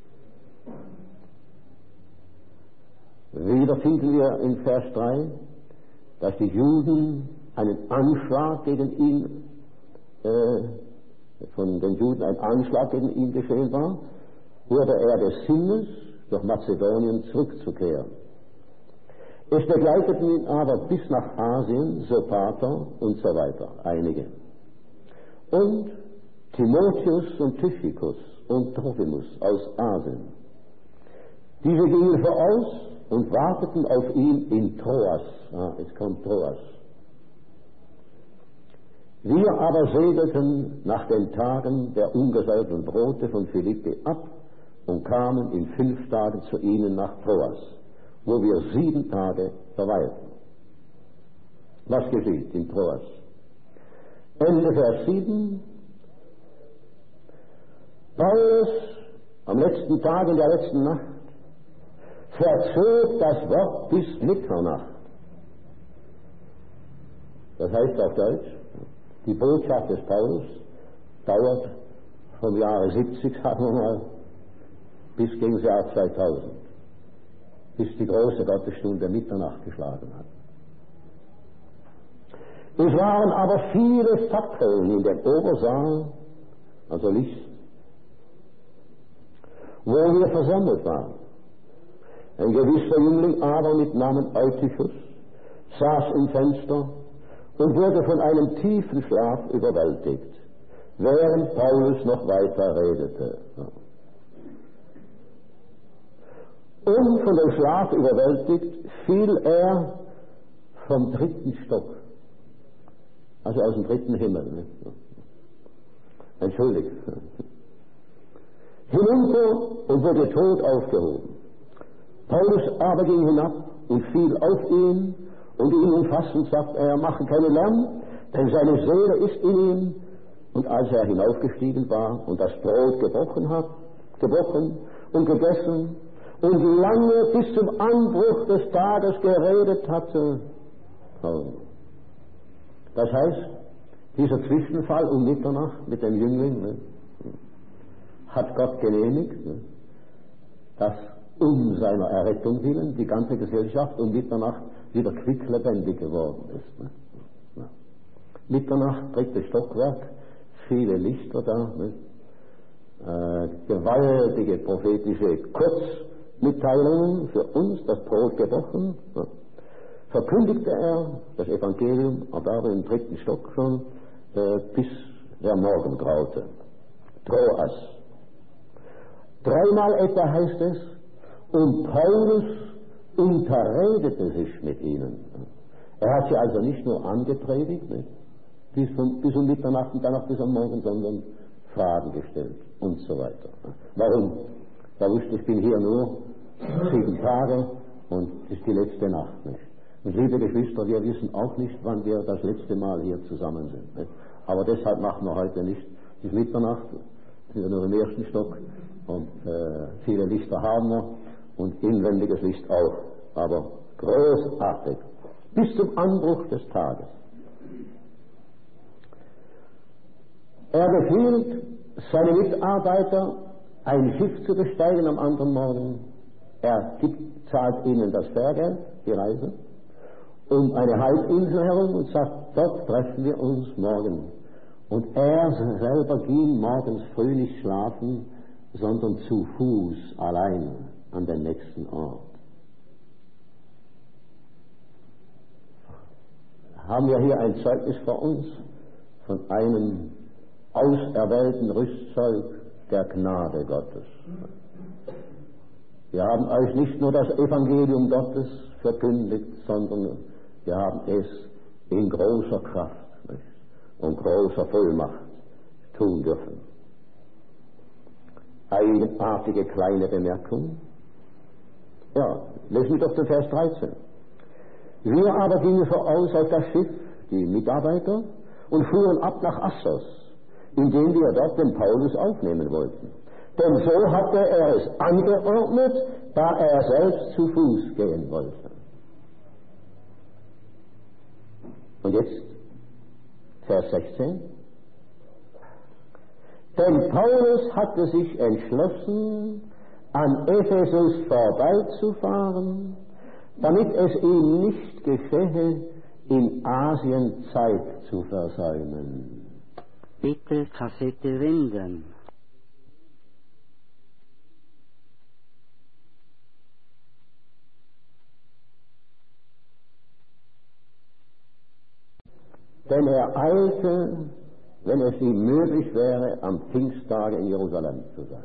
Wieder finden wir in Vers drei, dass die Juden einen Anschlag gegen ihn äh, von den Juden ein Anschlag gegen ihn geschehen war, wurde er des Sinnes, durch Mazedonien zurückzukehren. Es begleiteten ihn aber bis nach Asien, Sopater und so weiter, einige. Und Timotheus und Tychicus und Trophimus aus Asien. Diese gingen voraus und warteten auf ihn in Troas. Ah, es kommt Troas. Wir aber segelten nach den Tagen der ungesäuerten Brote von Philippi ab und kamen in fünf Tagen zu ihnen nach Troas, wo wir sieben Tage verweilten. Was geschieht in Troas? Ende Vers sieben. Paulus am letzten Tag in der letzten Nacht verzog das Wort bis Mitternacht. Das heißt auf Deutsch, die Botschaft des Paulus dauert vom Jahre siebzig, sagen wir mal, bis gegen das Jahr zweitausend, bis die große Gottesstunde Mitternacht geschlagen hat. Es waren aber viele Fackeln in dem Obersaal, also Licht, wo wir versammelt waren. Ein gewisser Jüngling aber mit Namen Eutychus saß im Fenster und wurde von einem tiefen Schlaf überwältigt, während Paulus noch weiter redete. Und von dem Schlaf überwältigt fiel er vom dritten Stock, also aus dem dritten Himmel. Ne? Entschuldigt. Hinunter und wurde tot aufgehoben. Paulus aber ging hinab und fiel auf ihn, und ihn umfassend sagt er, mache keinen Lärm, denn seine Seele ist in ihm. Und als er hinaufgestiegen war und das Brot gebrochen hat, gebrochen und gegessen und lange bis zum Anbruch des Tages geredet hatte. Das heißt, dieser Zwischenfall um Mitternacht mit dem Jüngling, ne, hat Gott genehmigt, ne, dass um seiner Errettung willen die ganze Gesellschaft um Mitternacht wieder quicklebendig geworden ist. Ne? Ja. Mitternacht trägt das Stockwerk, viele Lichter da, ne? äh, gewaltige prophetische Kurzmitteilungen für uns, das Brot gebrochen. Ne? Verkündigte er das Evangelium, aber im dritten Stock schon, äh, bis der Morgen graute. Troas. Dreimal etwa heißt es, und Paulus unterredete sich mit ihnen. Er hat sie also nicht nur angepredigt, nicht? Bis, um, bis um Mitternacht und danach bis am Morgen, sondern Fragen gestellt und so weiter. Warum? Da wusste ich, bin hier nur sieben Tage und es ist die letzte Nacht. Nicht? Und liebe Geschwister, wir wissen auch nicht, wann wir das letzte Mal hier zusammen sind. Nicht? Aber deshalb machen wir heute nicht bis Mitternacht, sind wir nur im ersten Stock und äh, viele Lichter haben wir. Und inwendiges Licht auch, aber großartig, bis zum Anbruch des Tages. Er befiehlt seine Mitarbeiter, ein Schiff zu besteigen am anderen Morgen. Er gibt, zahlt ihnen das Fährgeld, die Reise, um eine Halbinsel herum und sagt, dort treffen wir uns morgen. Und er selber ging morgens früh nicht schlafen, sondern zu Fuß allein an den nächsten Ort. Haben wir hier ein Zeugnis vor uns von einem auserwählten Rüstzeug der Gnade Gottes. Wir haben euch nicht nur das Evangelium Gottes verkündigt, sondern wir haben es in großer Kraft, nicht? Und großer Vollmacht tun dürfen. Eigenartige kleine Bemerkung. Ja, lesen wir doch den Vers dreizehn. Wir aber gingen voraus auf das Schiff, die Mitarbeiter, und fuhren ab nach Assos, indem wir dort den Paulus aufnehmen wollten. Denn so hatte er es angeordnet, da er selbst zu Fuß gehen wollte. Und jetzt Vers sechzehn. Denn Paulus hatte sich entschlossen, an Ephesus vorbeizufahren, damit es ihm nicht geschehe, in Asien Zeit zu versäumen. Bitte Kassette wenden. Denn er eilte, wenn es ihm möglich wäre, am Pfingsttage in Jerusalem zu sein.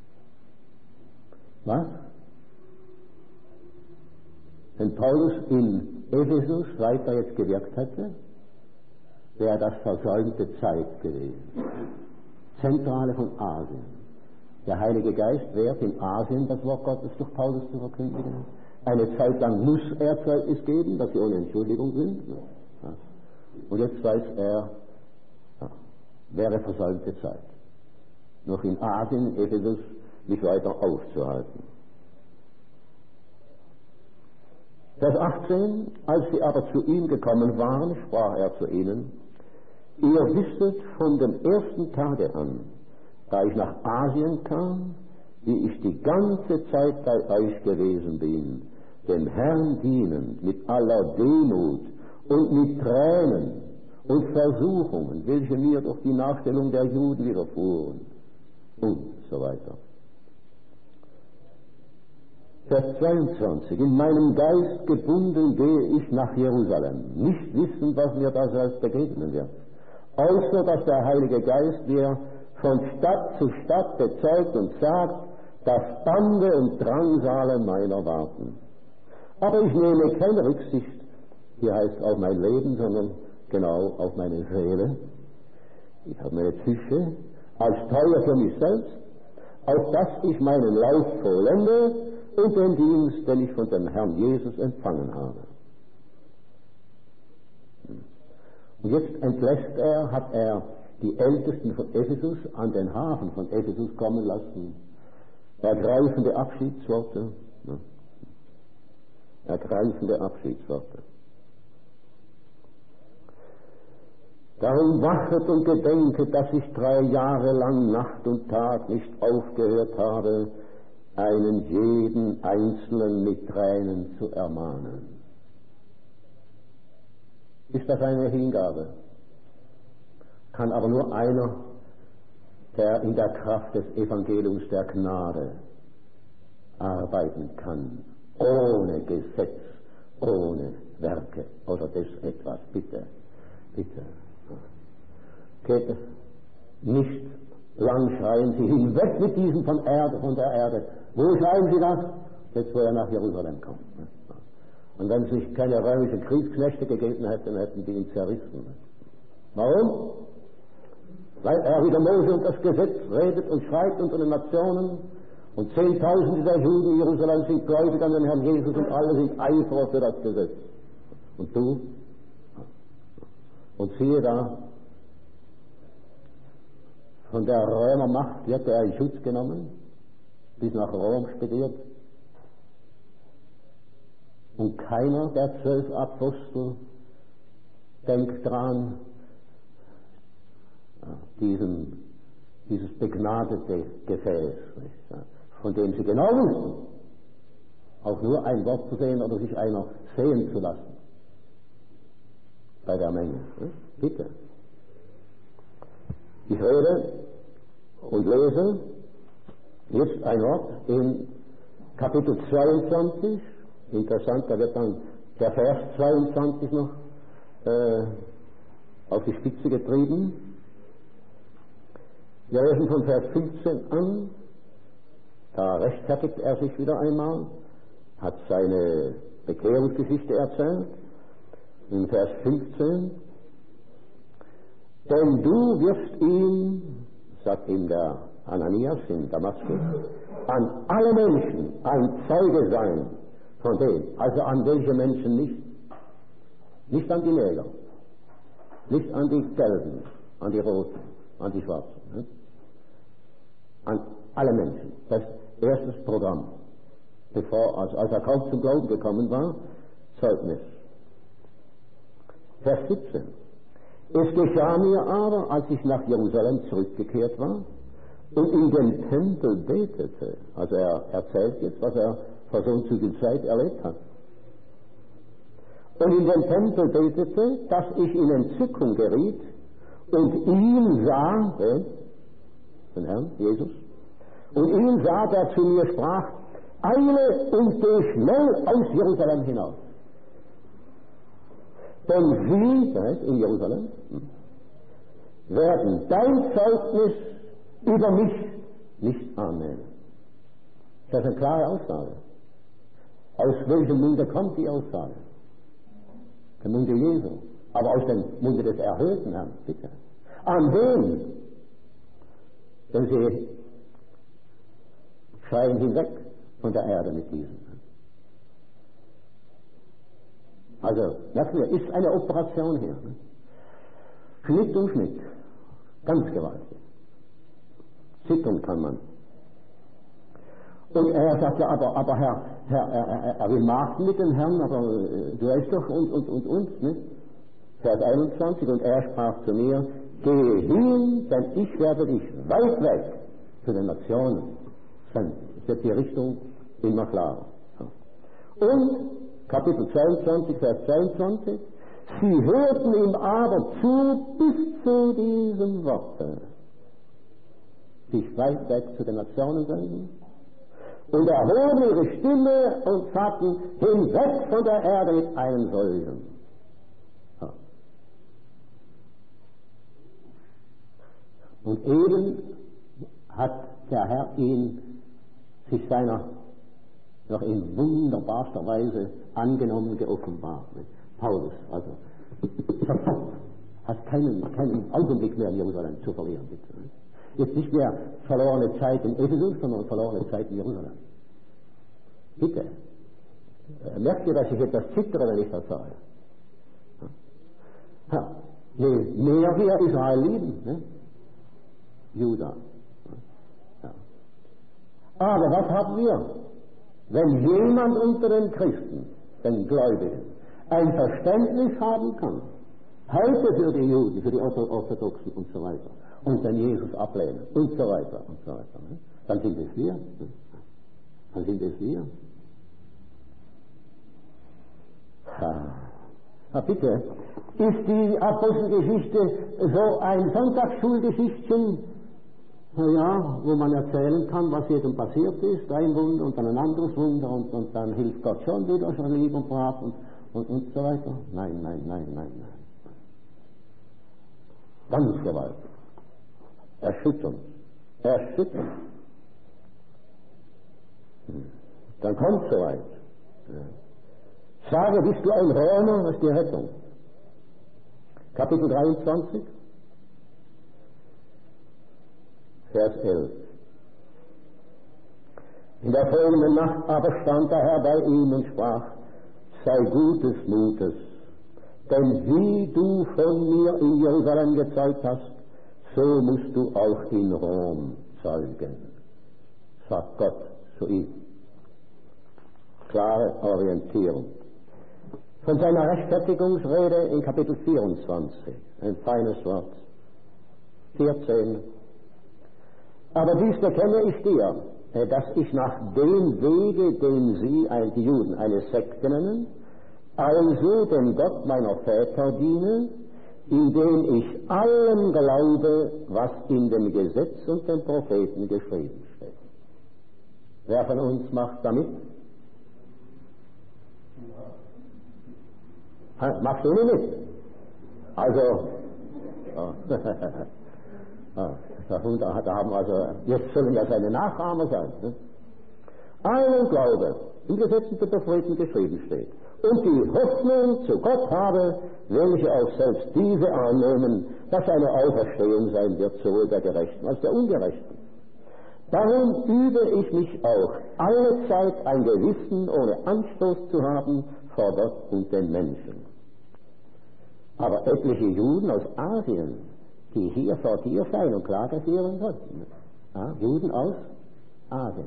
Was? Wenn Paulus in Ephesus weiter jetzt gewirkt hätte, wäre das versäumte Zeit gewesen. Zentrale von Asien. Der Heilige Geist wehrt in Asien das Wort Gottes durch Paulus zu verkündigen. Eine Zeit lang muss er Zeugnis geben, dass sie ohne Entschuldigung sind. Und jetzt weiß er, ja, wäre versäumte Zeit, noch in Asien, Ephesus, mich weiter aufzuhalten. Vers achtzehn, als sie aber zu ihm gekommen waren, sprach er zu ihnen: Ihr wisset von dem ersten Tage an, da ich nach Asien kam, wie ich die ganze Zeit bei euch gewesen bin, dem Herrn dienend mit aller Demut und mit Tränen und Versuchungen, welche mir durch die Nachstellung der Juden widerfuhren, und so weiter. Vers zweiundzwanzig, in meinem Geist gebunden gehe ich nach Jerusalem, nicht wissend, was mir da selbst begegnen wird, außer dass der Heilige Geist mir von Stadt zu Stadt bezeugt und sagt, dass Bande und Drangsale meiner warten. Aber ich nehme keine Rücksicht, hier heißt auf mein Leben, sondern genau auf meine Seele. Ich habe meine Psyche als teuer für mich selbst, auf dass ich meinen Lauf vollende und den Dienst, den ich von dem Herrn Jesus empfangen habe. Und jetzt entlässt er, hat er die Ältesten von Ephesus an den Hafen von Ephesus kommen lassen. Ergreifende Abschiedsworte. Ja. Ergreifende Abschiedsworte. Darum wachet und gedenket, dass ich drei Jahre lang Nacht und Tag nicht aufgehört habe, einen jeden Einzelnen mit Tränen zu ermahnen. Ist das eine Hingabe? Kann aber nur einer, der in der Kraft des Evangeliums der Gnade arbeiten kann, ohne Gesetz, ohne Werke oder das etwas. Bitte, bitte. Geht nicht lang schreien Sie hinweg mit diesem von Erde, von der Erde. Wo schreien Sie das? Jetzt, wo er nach Jerusalem kommt. Und wenn es nicht keine römischen Kriegsknechte gegeben hätten, hätten die ihn zerrissen. Warum? Weil er wieder Mose und das Gesetz redet und schreibt unter den Nationen und Zehntausende der Juden in Jerusalem sind gläubig an den Herrn Jesus und alle sind Eiferer für das Gesetz. Und du? Und siehe da, von der Römermacht wird er in Schutz genommen, bis nach Rom spediert. Und keiner der zwölf Apostel denkt dran, diesen, dieses begnadete Gefäß, von dem sie genau wussten, auch nur ein Wort zu sehen oder sich einer sehen zu lassen bei der Menge. Bitte. Ich rede und lese jetzt ein Wort in Kapitel zweiundzwanzig. Interessant, da wird dann der Vers zweiundzwanzig noch äh, auf die Spitze getrieben. Wir lesen von Vers fünfzehn an. Da rechtfertigt er sich wieder einmal, hat seine Bekehrungsgeschichte erzählt. In Vers fünfzehn: Denn du wirst ihn, sagt ihm der Ananias in Damaskus, an alle Menschen ein Zeuge sein von dem. Also an welche Menschen nicht? Nicht an die Neger, nicht an die Gelben, an die Roten, an die Schwarzen. Nicht? An alle Menschen. Das erstes Programm, bevor, als, als er kaum zum Glauben gekommen war, Zeugnis. Vers siebzehn. Es geschah mir aber, als ich nach Jerusalem zurückgekehrt war und in dem Tempel betete, also er erzählt jetzt, was er vor so einer zügigen Zeit erlebt hat, und in dem Tempel betete, dass ich in Entzückung geriet Und ihn sah, äh, den Herrn, Jesus, und ihn sah, der zu mir sprach, eile und geh schnell aus Jerusalem hinaus. Denn sie, das heißt in Jerusalem, werden dein Zeugnis über mich nicht annehmen. Das ist eine klare Aussage. Aus welchem Munde kommt die Aussage? Der Munde Jesu. Aber aus dem Munde des erhöhten Herrn, bitte. An wen? Denn sie scheiden hinweg von der Erde mit diesem. Also, merken wir, ist eine Operation hier. Schnitt um Schnitt. Ganz gewaltig. Zittern kann man. Und er sagt ja, aber, aber Herr, Herr, er, er will markten mit dem Herrn, aber äh, du weißt doch und, und, und, und, ne? Vers einundzwanzig, und er sprach zu mir, gehe hin, denn ich werde dich weit weg zu den Nationen senden. Es wird die Richtung immer klarer. Und Kapitel zweiundzwanzig, Vers zweiundzwanzig, sie hörten ihm aber zu bis zu diesem Worte, dich weit weg zu den Nationen senden, und erhoben ihre Stimme und sagten, hinweg von der Erde mit einem solchen. Und eben hat der Herr ihn sich seiner noch in wunderbarster Weise angenommen, geoffenbart. Paulus, also sofort, hat keinen, keinen Augenblick mehr in Jerusalem zu verlieren, bitte. Jetzt nicht mehr verlorene Zeit in Ephesus, sondern verlorene Zeit in Jerusalem. Bitte. Merkt ihr, dass ich etwas zittere, wenn ich das sage? Ja. Je mehr wir Israel lieben, ne? Juda. Ja. Aber was haben wir? Wenn jemand unter den Christen, den Gläubigen, ein Verständnis haben kann, heute für die Juden, für die Orthodoxen und so weiter, und den Jesus ablehnen und so weiter und so weiter, ne? Dann sind es wir. Dann sind es wir. Ja, bitte, ist die Apostelgeschichte so ein Sonntagsschulgeschichtchen, ja, wo man erzählen kann, was jedem passiert ist, ein Wunder und dann ein anderes Wunder und, und dann hilft Gott schon wieder, schon lieb und brav und, und, und so weiter? Nein, nein, nein, nein, nein. Ganz gewaltig. Erschütternd. Erschütternd. Dann kommt so weit. Ja. Sage, bist du ein Römer, das ist die Rettung. Kapitel dreiundzwanzig, Vers elf. In der folgenden Nacht aber stand der Herr bei ihm und sprach, sei gutes Mutes, denn wie du von mir in Jerusalem gezeugt hast, so musst du auch in Rom zeugen, sagt Gott zu ihm. Klare Orientierung. Von seiner Rechtfertigungsrede in Kapitel vierundzwanzig, ein feines Wort, vierzehn. Aber dies bekenne ich dir, dass ich nach dem Wege, den sie, die Juden, eine Sekte nennen, also dem Gott meiner Väter diene, indem ich allem glaube, was in dem Gesetz und den Propheten geschrieben steht. Wer von uns macht damit? Machst du nicht mit? Also, ja. Da, da haben also, jetzt sollen ja seine Nachahmer sein. Ne? Einen Glaube, im Gesetz und den Propheten geschrieben steht. Und die Hoffnung zu Gott habe, welche auch selbst diese annehmen, dass eine Auferstehung sein wird, sowohl der Gerechten als der Ungerechten. Darum übe ich mich auch, alle Zeit ein Gewissen ohne Anstoß zu haben vor Gott und den Menschen. Aber etliche Juden aus Asien, die hier vor dir sein und Klage führen sollten, ja, Juden aus Asien,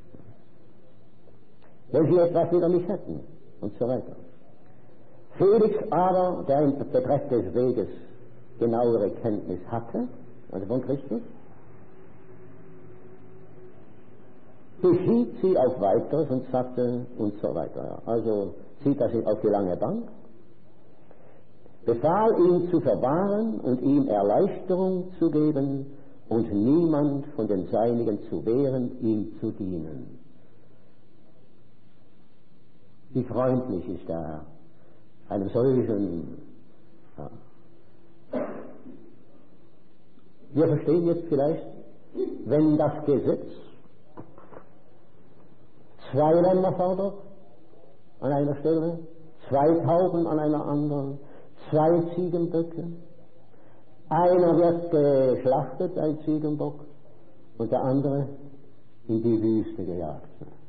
wenn sie etwas wieder nicht hätten und so weiter. Felix aber, der im Betreff des Weges genauere Kenntnis hatte, also von Christus, beschied sie auf Weiteres und sagte und so weiter. Also zieht er sich auf die lange Bank. befahl ihn zu verwahren und ihm Erleichterung zu geben und niemand von den Seinigen zu wehren, ihm zu dienen. Wie freundlich ist der Herr, einem solchen, ja. Wir verstehen jetzt vielleicht, wenn das Gesetz zwei Lämmer fordert an einer Stelle, zwei Tauben an einer anderen, zwei Ziegenböcke, einer wird geschlachtet, ein Ziegenbock, und der andere in die Wüste gejagt.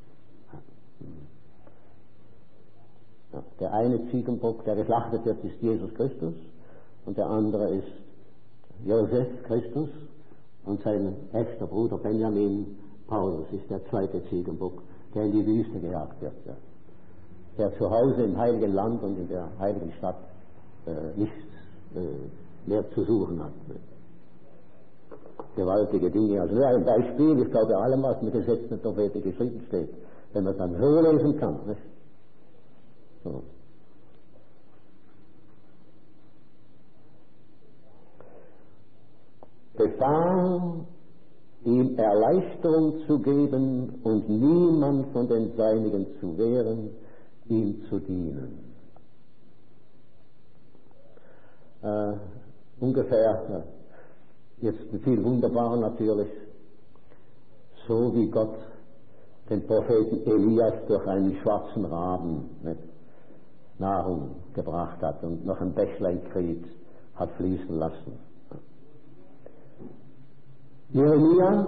Ja, der eine Ziegenbock, der geschlachtet wird, ist Jesus Christus, und der andere ist Josef Christus, und sein echter Bruder Benjamin Paulus ist der zweite Ziegenbock, der in die Wüste gejagt wird, ja. Der zu Hause im Heiligen Land und in der heiligen Stadt äh, nichts äh, mehr zu suchen hat. Ne? Gewaltige Dinge. Also nur ein Beispiel, ich glaube allem, was mit Gesetzen der Propheten geschrieben steht, wenn man dann so lesen kann. Nicht? So. Befahl, ihm Erleichterung zu geben und niemand von den Seinigen zu wehren, ihm zu dienen. Äh, ungefähr, äh, jetzt viel wunderbarer natürlich, so wie Gott den Propheten Elias durch einen schwarzen Raben mit Nahrung gebracht hat und noch ein Bächlein Krieg hat fließen lassen. Jeremia,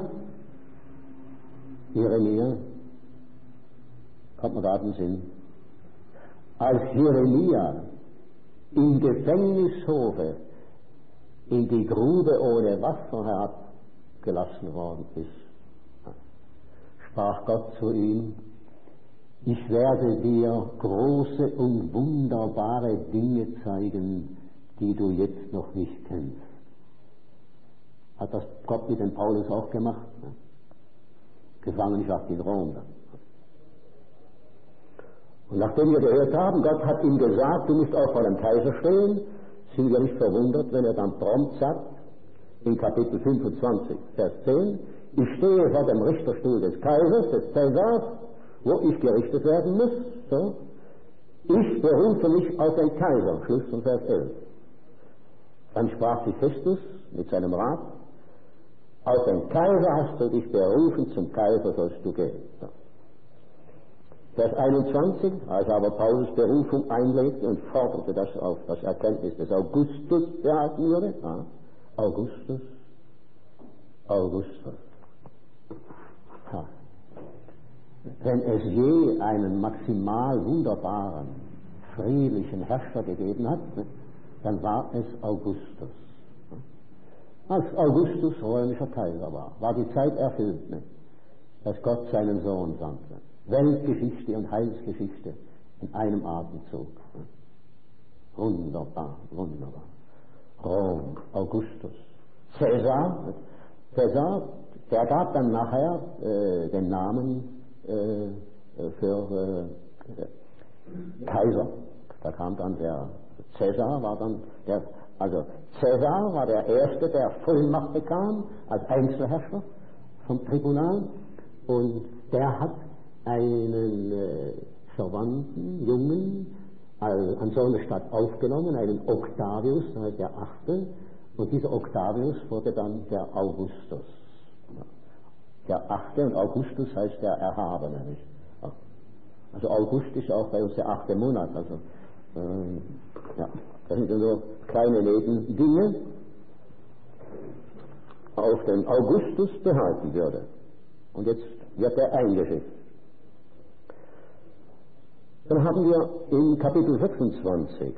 Jeremia, kommt mir gerade in den Sinn, als Jeremia im Gefängnishofe in die Grube ohne Wasser herabgelassen worden ist, sprach Gott zu ihm: Ich werde dir große und wunderbare Dinge zeigen, die du jetzt noch nicht kennst. Hat das Gott mit dem Paulus auch gemacht? Gefangenschaft in Rom. Und nachdem wir gehört haben, Gott hat ihm gesagt, du musst auch vor dem Kaiser stehen, sind wir nicht verwundert, wenn er dann prompt sagt, in Kapitel fünfundzwanzig, Vers zehn, ich stehe vor dem Richterstuhl des Kaisers, des Cäsars, wo ich gerichtet werden muss. So. Ich berufe mich auf den Kaiser, Schluss von Vers elf. Dann sprach sich Festus mit seinem Rat: Auf den Kaiser hast du dich berufen, zum Kaiser sollst du gehen. So. Vers einundzwanzig, als aber Paulus Berufung einlegte und forderte, dass auf das Erkenntnis des Augustus behalten würde. Ja, Augustus, Augustus. Ja. Wenn es je einen maximal wunderbaren, friedlichen Herrscher gegeben hat, dann war es Augustus. Als Augustus römischer Kaiser war, war die Zeit erfüllt, dass Gott seinen Sohn sandte. Weltgeschichte und Heilsgeschichte in einem Atemzug. Wunderbar, wunderbar. Rom, Augustus. Cäsar, Cäsar, der gab dann nachher äh, den Namen äh, für äh, Kaiser. Da kam dann der Cäsar, war dann der, also Cäsar war der Erste, der Vollmacht bekam als Einzelherrscher vom Tribunal, und der hat einen äh, Verwandten, Jungen, äh, an so einer Stadt aufgenommen, einen Octavius, äh, der Achte, und dieser Octavius wurde dann der Augustus. Der Achte, und Augustus heißt der Erhabene. Nicht? Also August ist auch bei uns der achte Monat. Also, ähm, ja, das sind nur kleine Nebendinge, auf den Augustus behalten würde. Und jetzt wird er eingeschickt. Dann haben wir in Kapitel sechsundzwanzig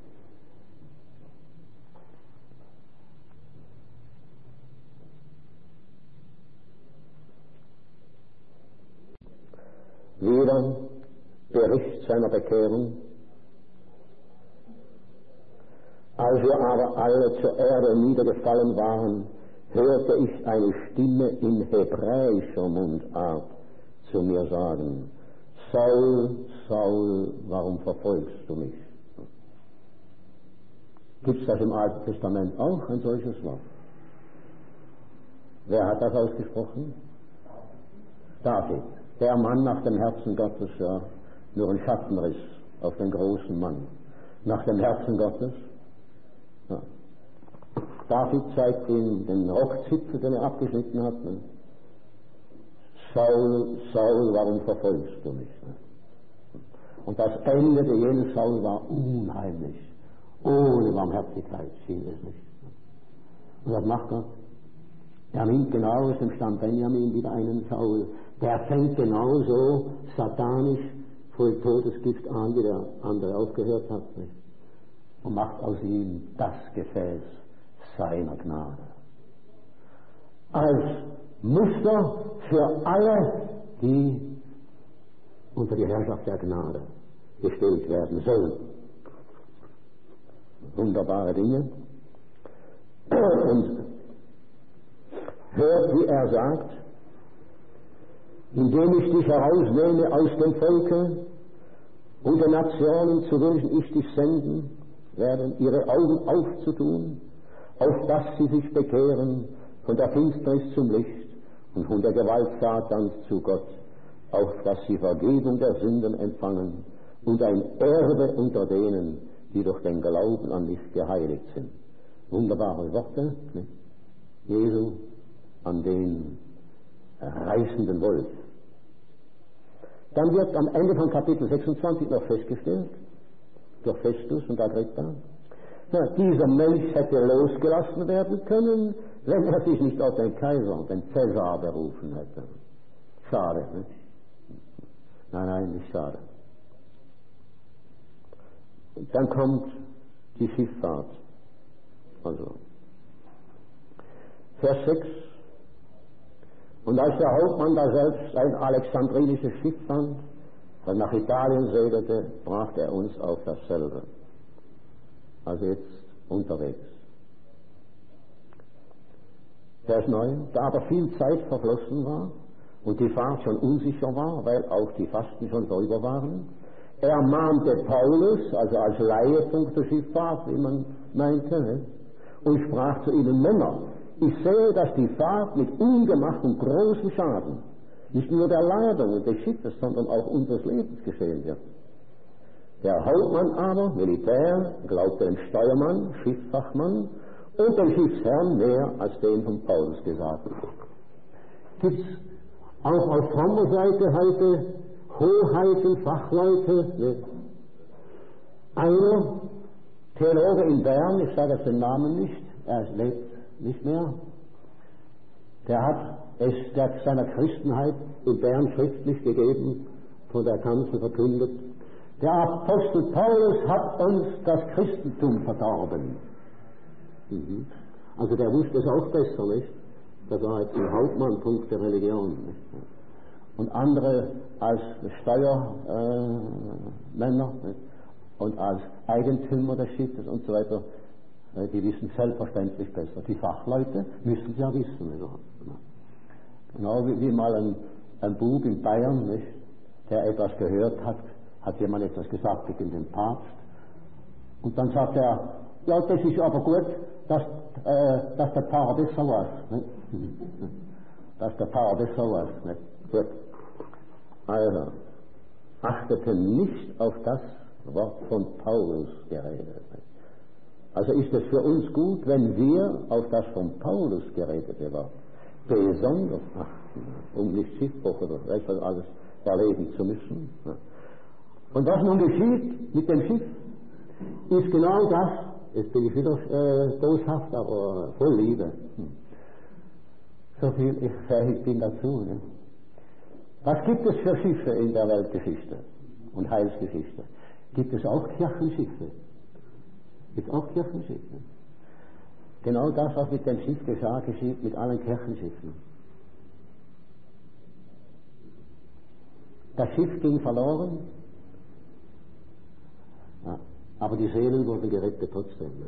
wieder Bericht seiner Bekehrung. Als wir aber alle zur Erde niedergefallen waren, hörte ich eine Stimme in hebräischer Mundart zu mir sagen: Saul, Saul, warum verfolgst du mich? Gibt es das im Alten Testament auch, ein solches Wort? Wer hat das ausgesprochen? David. Der Mann nach dem Herzen Gottes, ja, nur ein Schattenriss auf den großen Mann. Nach dem Herzen Gottes. Ja. David zeigt ihm den Rockzipfel, den er abgeschnitten hat. Ne? Saul, Saul, warum verfolgst du mich? Ne? Und das Ende der jenen Saul war unheimlich. Ohne Barmherzigkeit schien es nicht. Ne? Und was macht Gott? Er nimmt genau aus dem Stamm Benjamin wieder einen Saul. Der fängt genauso satanisch voll Todesgift an, wie der andere aufgehört hat. Nicht? Und macht aus ihm das Gefäß seiner Gnade. Als Muster für alle, die unter die Herrschaft der Gnade gestellt werden sollen. Wunderbare Dinge. Und hört, wie er sagt, indem ich dich herausnehme aus dem Volke und den Nationen, zu welchen ich dich senden werde, ihre Augen aufzutun, auf dass sie sich bekehren von der Finsternis zum Licht und von der Gewalt Satans zu Gott, auf dass sie Vergebung der Sünden empfangen und ein Erbe unter denen, die durch den Glauben an mich geheiligt sind. Wunderbare Worte, ne? Jesu an den reißenden Wolf. Dann wird am Ende von Kapitel sechsundzwanzig noch festgestellt, durch Festus und Agrippa, ja, dieser Mensch hätte losgelassen werden können, wenn er sich nicht auf den Kaiser, den Cäsar berufen hätte. Schade, nicht? Nein, nein, nicht schade. Und dann kommt die Schifffahrt. Also, Vers sechs. Und als der Hauptmann da selbst ein alexandrinisches Schiff fand, das nach Italien segelte, brachte er uns auf dasselbe. Also jetzt unterwegs. Vers neun. Da aber viel Zeit verflossen war und die Fahrt schon unsicher war, weil auch die Fasten schon vorüber waren, ermahnte Paulus, also als Laie punkto Schifffahrt, wie man meinte, ne? Und sprach zu ihnen: Männer, ich sehe, dass die Fahrt mit ungemachtem großen Schaden nicht nur der Ladung und des Schiffes, sondern auch unseres Lebens geschehen wird. Der Hauptmann aber, Militär, glaubte dem Steuermann, Schiffsfachmann und dem Schiffsherrn mehr als dem von Paulus Gesagten. Gibt es auch auf frommer Seite heute Hoheiten, Fachleute? Ne? Einer Theologe in Bern, ich sage jetzt den Namen nicht, er lebt nicht mehr, der hat es der seiner Christenheit in Bern schriftlich gegeben, von der Kanzel verkündet: Der Apostel Paulus hat uns das Christentum verdorben. Mhm. Also der wusste es auch besser, nicht? Das war jetzt ein Hauptmannpunkt der Religion. Nicht? Und andere als Steuermänner äh, und als Eigentümer des Schiffes und so weiter, äh, die wissen selbstverständlich besser. Die Fachleute müssen es ja wissen. Nicht? Genau wie, wie mal ein, ein Bub in Bayern, nicht? Der etwas gehört hat, hat jemand etwas gesagt gegen den Papst. Und dann sagt er: Ja, das ist aber gut, dass, äh, dass der Pfarrer besser weiß. Nicht? Dass der Pfarrer besser weiß. Nicht? Gut. Also, achtete nicht auf das Wort von Paulus geredet. Also ist es für uns gut, wenn wir auf das von Paulus geredete Wort besonders achten, um nicht Schiffbruch oder was alles erleben zu müssen. Und was nun geschieht mit dem Schiff, ist genau das. Jetzt bin ich wieder äh, boshaft, aber voll Liebe. Hm. So viel ich fähig bin dazu. Ne? Was gibt es für Schiffe in der Weltgeschichte und Heilsgeschichte? Gibt es auch Kirchenschiffe? Gibt es auch Kirchenschiffe? Genau das, was mit dem Schiff geschah, geschieht mit allen Kirchenschiffen. Das Schiff ging verloren, ja, aber die Seelen wurden gerettet trotzdem. Ne?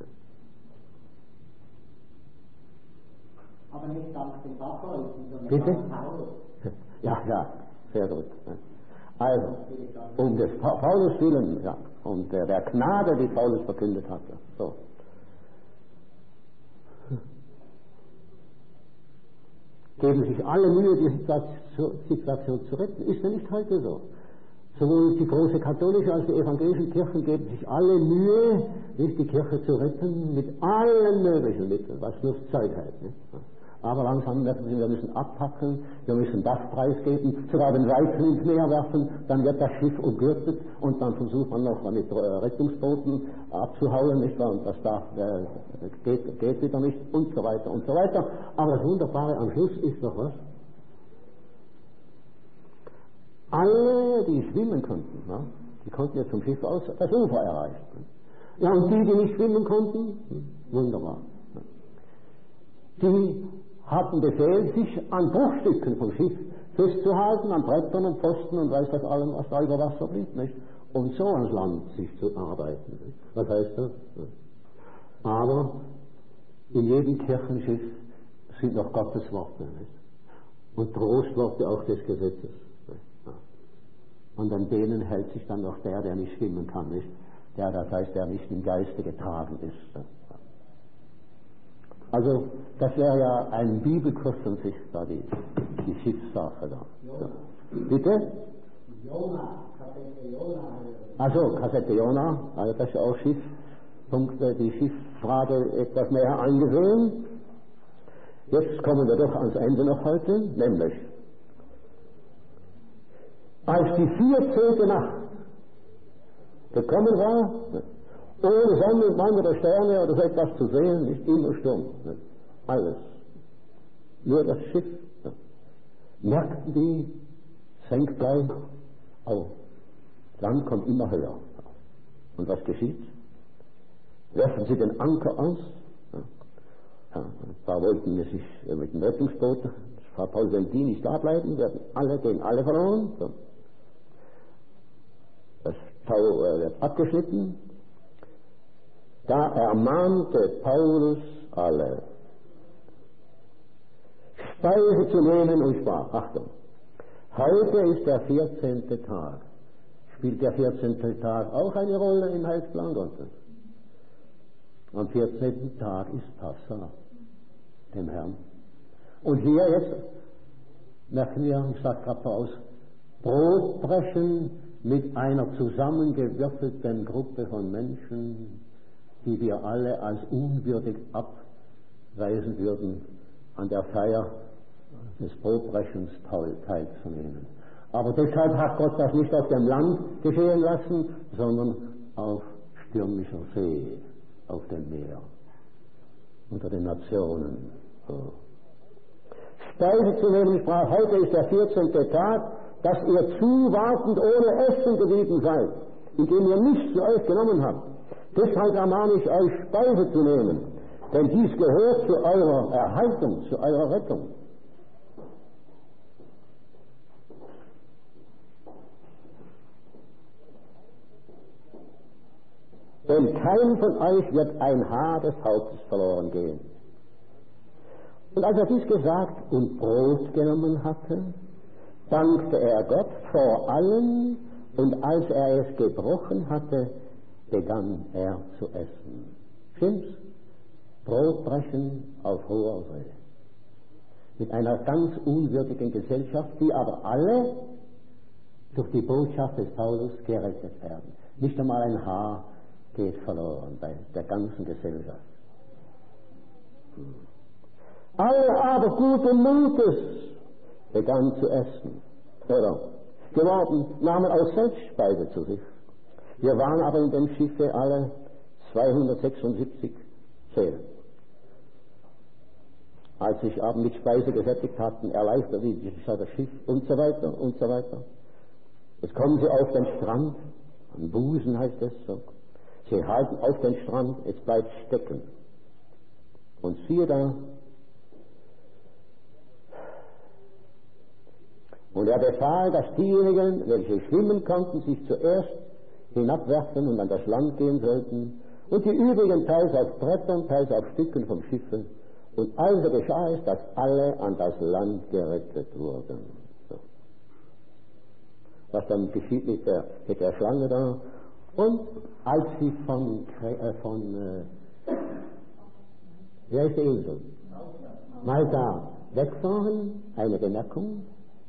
Aber nicht dank den Fachleuten, sondern Bitte? dank Paulus. Ja, ja, sehr gut. Ne? Also, um des Paulus willen, ja, und der, der Gnade, die Paulus verkündet hatte. So. Geben sich alle Mühe, die Situation zu retten. Ist ja nicht heute so. Sowohl die große katholische als die evangelischen Kirchen geben sich alle Mühe, nicht die Kirche zu retten, mit allen möglichen Mitteln, was nur Zeug hält. Nicht? Aber langsam merken sie, wir müssen abpacken, wir müssen das preisgeben, sogar den Weizen ins Meer werfen, dann wird das Schiff umgürtet und dann versucht man noch mit Rettungsbooten abzuhauen, nicht wahr? Und das darf, äh, geht, geht wieder nicht und so weiter und so weiter. Aber das Wunderbare am Schluss ist doch was? Alle, die schwimmen konnten, ja, die konnten jetzt vom Schiff aus das Ufer erreichen. Ja, und die, die nicht schwimmen konnten, wunderbar. Die hatten Befehl, sich an Bruchstücken vom Schiff festzuhalten, an Brettern und Pfosten und weiß was allem, was da über Wasser blieb, nicht? Und so ans Land sich zu arbeiten. Nicht? Was heißt das? Aber in jedem Kirchenschiff sind noch Gottes Worte, nicht? Und Trostworte auch des Gesetzes. Und an denen hält sich dann noch der, der nicht schwimmen kann, nicht? Der, das heißt, der nicht im Geiste getragen ist. Also, das wäre ja ein Bibelkurs von sich, da die, die Schiffssache da. So. Bitte? Jona, Kassette Jona. Also, Kassette Jona, also das ist auch Schiff, die Schiffsfrage etwas näher eingesehen. Jetzt kommen wir doch ans Ende noch heute, nämlich, als die vierzehnte Nacht gekommen war, ohne Sonne und Mann oder Sterne oder so etwas zu sehen, nicht immer Sturm, nicht? Alles. Nur das Schiff. Nicht? Merkten die, senkt gleich auf. Land kommt immer höher. Und was geschieht? Werfen sie den Anker aus. Ja, ein paar wollten sich mit dem Rettungsboot, Frau Paul, wenn die nicht da bleiben, werden alle, gehen alle verloren. So. Das Tau äh, wird abgeschnitten. Da ermahnte Paulus alle, Speise zu nehmen und sprach, Achtung, heute ist der vierzehnte Tag. Spielt der vierzehnte Tag auch eine Rolle im Heilsplan Gottes? Am vierzehnten Tag ist Passa, dem Herrn. Und hier jetzt merken wir, ich sage gerade voraus, Brotbrechen mit einer zusammengewürfelten Gruppe von Menschen, die wir alle als unwürdig abweisen würden, an der Feier des Brotbrechens teilzunehmen. Aber deshalb hat Gott das nicht auf dem Land geschehen lassen, sondern auf stürmischer See, auf dem Meer, unter den Nationen. So. Speise zu nehmen, sprach, heute ist der vierzehnte Tag, dass ihr zuwartend ohne Essen geblieben seid, indem ihr nichts zu euch genommen habt. Deshalb ermahne ich euch, Speise zu nehmen, denn dies gehört zu eurer Erhaltung, zu eurer Rettung. Denn kein von euch wird ein Haar des Hauptes verloren gehen. Und als er dies gesagt und Brot genommen hatte, dankte er Gott vor allen, und als er es gebrochen hatte, begann er zu essen. Stimmt's? Brotbrechen auf hoher See. Mit einer ganz unwürdigen Gesellschaft, die aber alle durch die Botschaft des Paulus gerettet werden. Nicht einmal ein Haar geht verloren bei der ganzen Gesellschaft. Alle aber guten Mutes begannen zu essen, oder geworden, nahmen auch selbst Speise zu sich. Wir waren aber in dem Schiffe alle zweihundertsechsundsiebzig Seelen. Als sich aber mit Speise gesättigt hatten, erleichterte sich das Schiff und so weiter und so weiter. Jetzt kommen sie auf den Strand, am Busen heißt es so. Sie halten auf den Strand, es bleibt stecken. Und siehe da, und er befahl, dass diejenigen, welche schwimmen konnten, sich zuerst hinabwerfen und an das Land gehen sollten, und die übrigen teils auf Brettern, teils auf Stücken vom Schiffe. Und also geschah es, dass alle an das Land gerettet wurden. So. was dann geschieht mit der, mit der Schlange da. Und als sie von, äh, von äh, wer ist der Insel? Malta wegfahren, eine Bemerkung.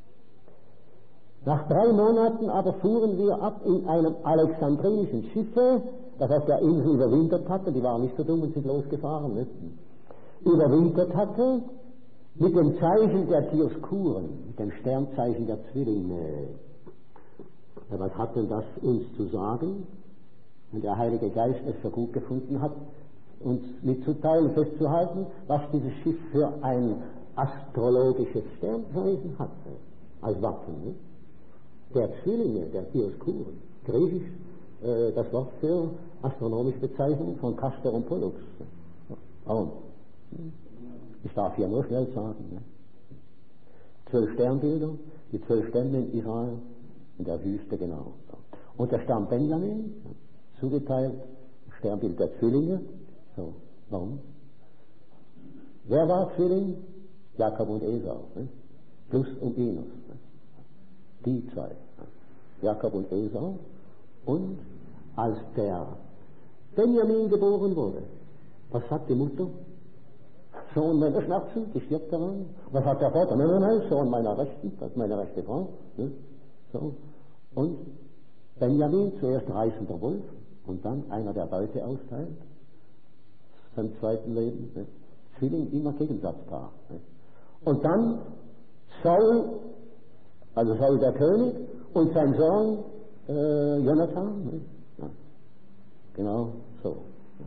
Nach drei Monaten aber fuhren wir ab in einem alexandrinischen Schiffe, das auf der Insel überwintert hatte, die waren nicht so dumm und sind losgefahren, nicht? Überwintert hatte, mit dem Zeichen der Dioskuren, mit dem Sternzeichen der Zwillinge. Ja, was hat denn das uns zu sagen? Und der Heilige Geist es für gut gefunden hat, uns mitzuteilen, festzuhalten, was dieses Schiff für ein astrologisches Sternzeichen hatte, als Wappen, nicht? Der Zwillinge, der Dioskuren, griechisch, äh, das Wort für astronomische Bezeichnung von Castor und Pollux. Oh. Ich darf hier nur schnell sagen. Ne? Zwölf Sternbilder, die zwölf Stämme in Israel, in der Wüste genau. Und der Stamm Benjamin, zugeteilt, Sternbild der Zwillinge. So, warum? Wer war Zwilling? Jakob und Esau. Ne? Plus und Minus. Ne? Die zwei. Jakob und Esau. Und als der Benjamin geboren wurde, was sagt die Mutter? Sohn meiner Schmerzen, die stirbt daran. Was hat der Vater? Nein, nein, nein, Sohn meiner Rechten, das ist meine rechte Frau. Ne? So. Und Benjamin, zuerst reißender Wolf und dann einer, der Beute austeilt. Sein zweiten Leben. Ne? Zwilling, immer Gegensatzpaar. Ne? Und dann Saul, also Saul der König und sein Sohn äh, Jonathan. Ne? Ja. Genau so.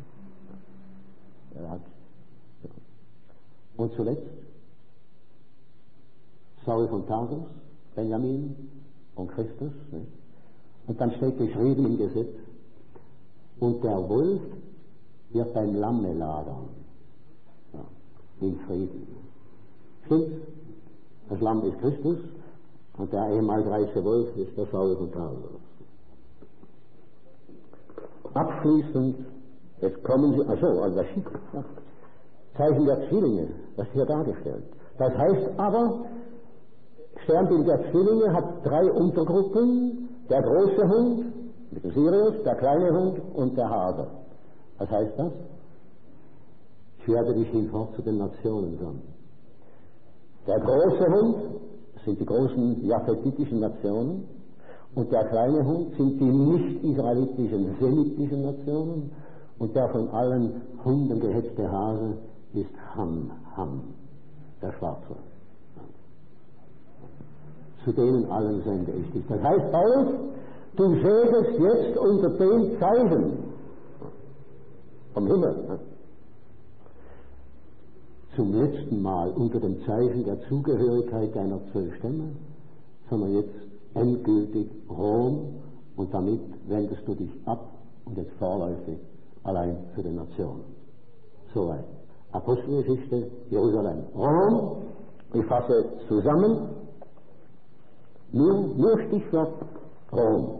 Er hat Und zuletzt Saul von Tarsus, Benjamin und Christus. Ne? Und dann steht geschrieben im Gesetz, und der Wolf wird beim Lamme lagern. Ja, in Frieden. Stimmt? Das Lamm ist Christus und der ehemals reiche Wolf ist der Saul von Tarsus. Abschließend, jetzt kommen Sie, also, also das Schiff, ja. Zeichen der Zwillinge, das hier dargestellt. Das heißt aber, Sternbild der Zwillinge hat drei Untergruppen, der große Hund mit dem Sirius, der kleine Hund und der Hase. Was heißt das? Ich werde dich hinfort zu den Nationen sammeln. Der große Hund sind die großen japhetitischen Nationen und der kleine Hund sind die nicht-israelitischen, semitischen Nationen und der von allen Hunden gehetzte Hase ist Ham, Ham, der Schwarze. Zu denen allen sende ich dich. Das heißt, Paulus, du segelst jetzt unter dem Zeichen vom Himmel. Ne? Zum letzten Mal unter dem Zeichen der Zugehörigkeit deiner zwölf Stämme, sondern jetzt endgültig Rom und damit wendest du dich ab und jetzt vorläufig allein für die Nationen. Soweit. Apostelgeschichte, Jerusalem, Rom, ich fasse zusammen, nur, nur Stichwort Rom.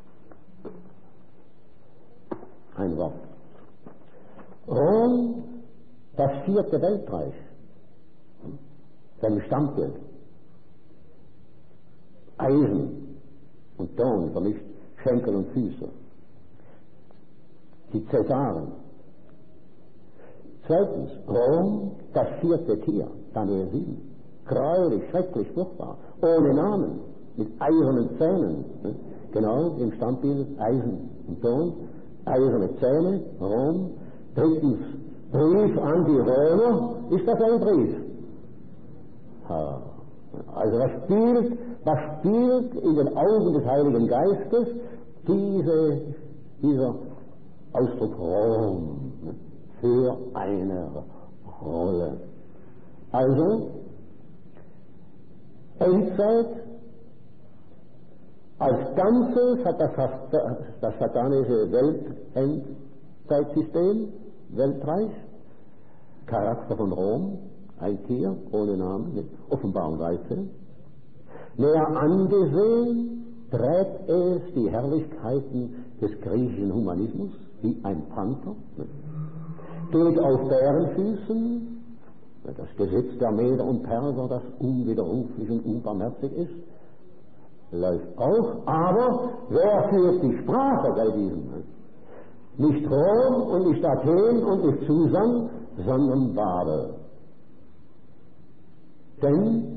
Ein Wort. Rom, das vierte Weltreich, sein Stammbild. Eisen und Ton vermischt, Schenkel und Füße. Die Cäsaren. Zweitens, Rom, das vierte Tier, Daniel sieben. Gräulich, schrecklich, furchtbar, ohne Namen, mit eisernen Zähnen. Ne? Genau, im Stammbild Eisen und Ton, eiserne Zähne, Rom. Drittens, Brief an die Römer. Ist das ein Brief? Ha. Also was spielt, was spielt in den Augen des Heiligen Geistes diese, dieser Ausdruck Rom ne, für eine Rolle? Also, Endzeit, als Ganzes hat das, das satanische Weltendzeitsystem, Weltreich, Charakter von Rom, ein Tier ohne Namen, mit Offenbarung dreizehn. Näher angesehen trägt es die Herrlichkeiten des griechischen Humanismus, wie ein Panther, geht auf Bärenfüßen, das Gesetz der Meder und Perser, das unwiderruflich und unbarmherzig ist, läuft auf, aber wer führt die Sprache bei diesem? Nicht Rom und nicht Athen und nicht Susan, sondern Babel. Denn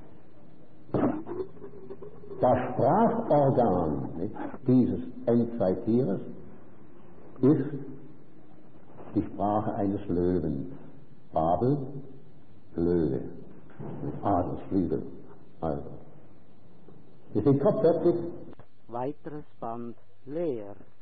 das Sprachorgan nicht, dieses Endzeittieres ist die Sprache eines Löwens. Babel, Löwe, Adelsflügel. Also, wir sind kopffertig. Weiteres Band leer.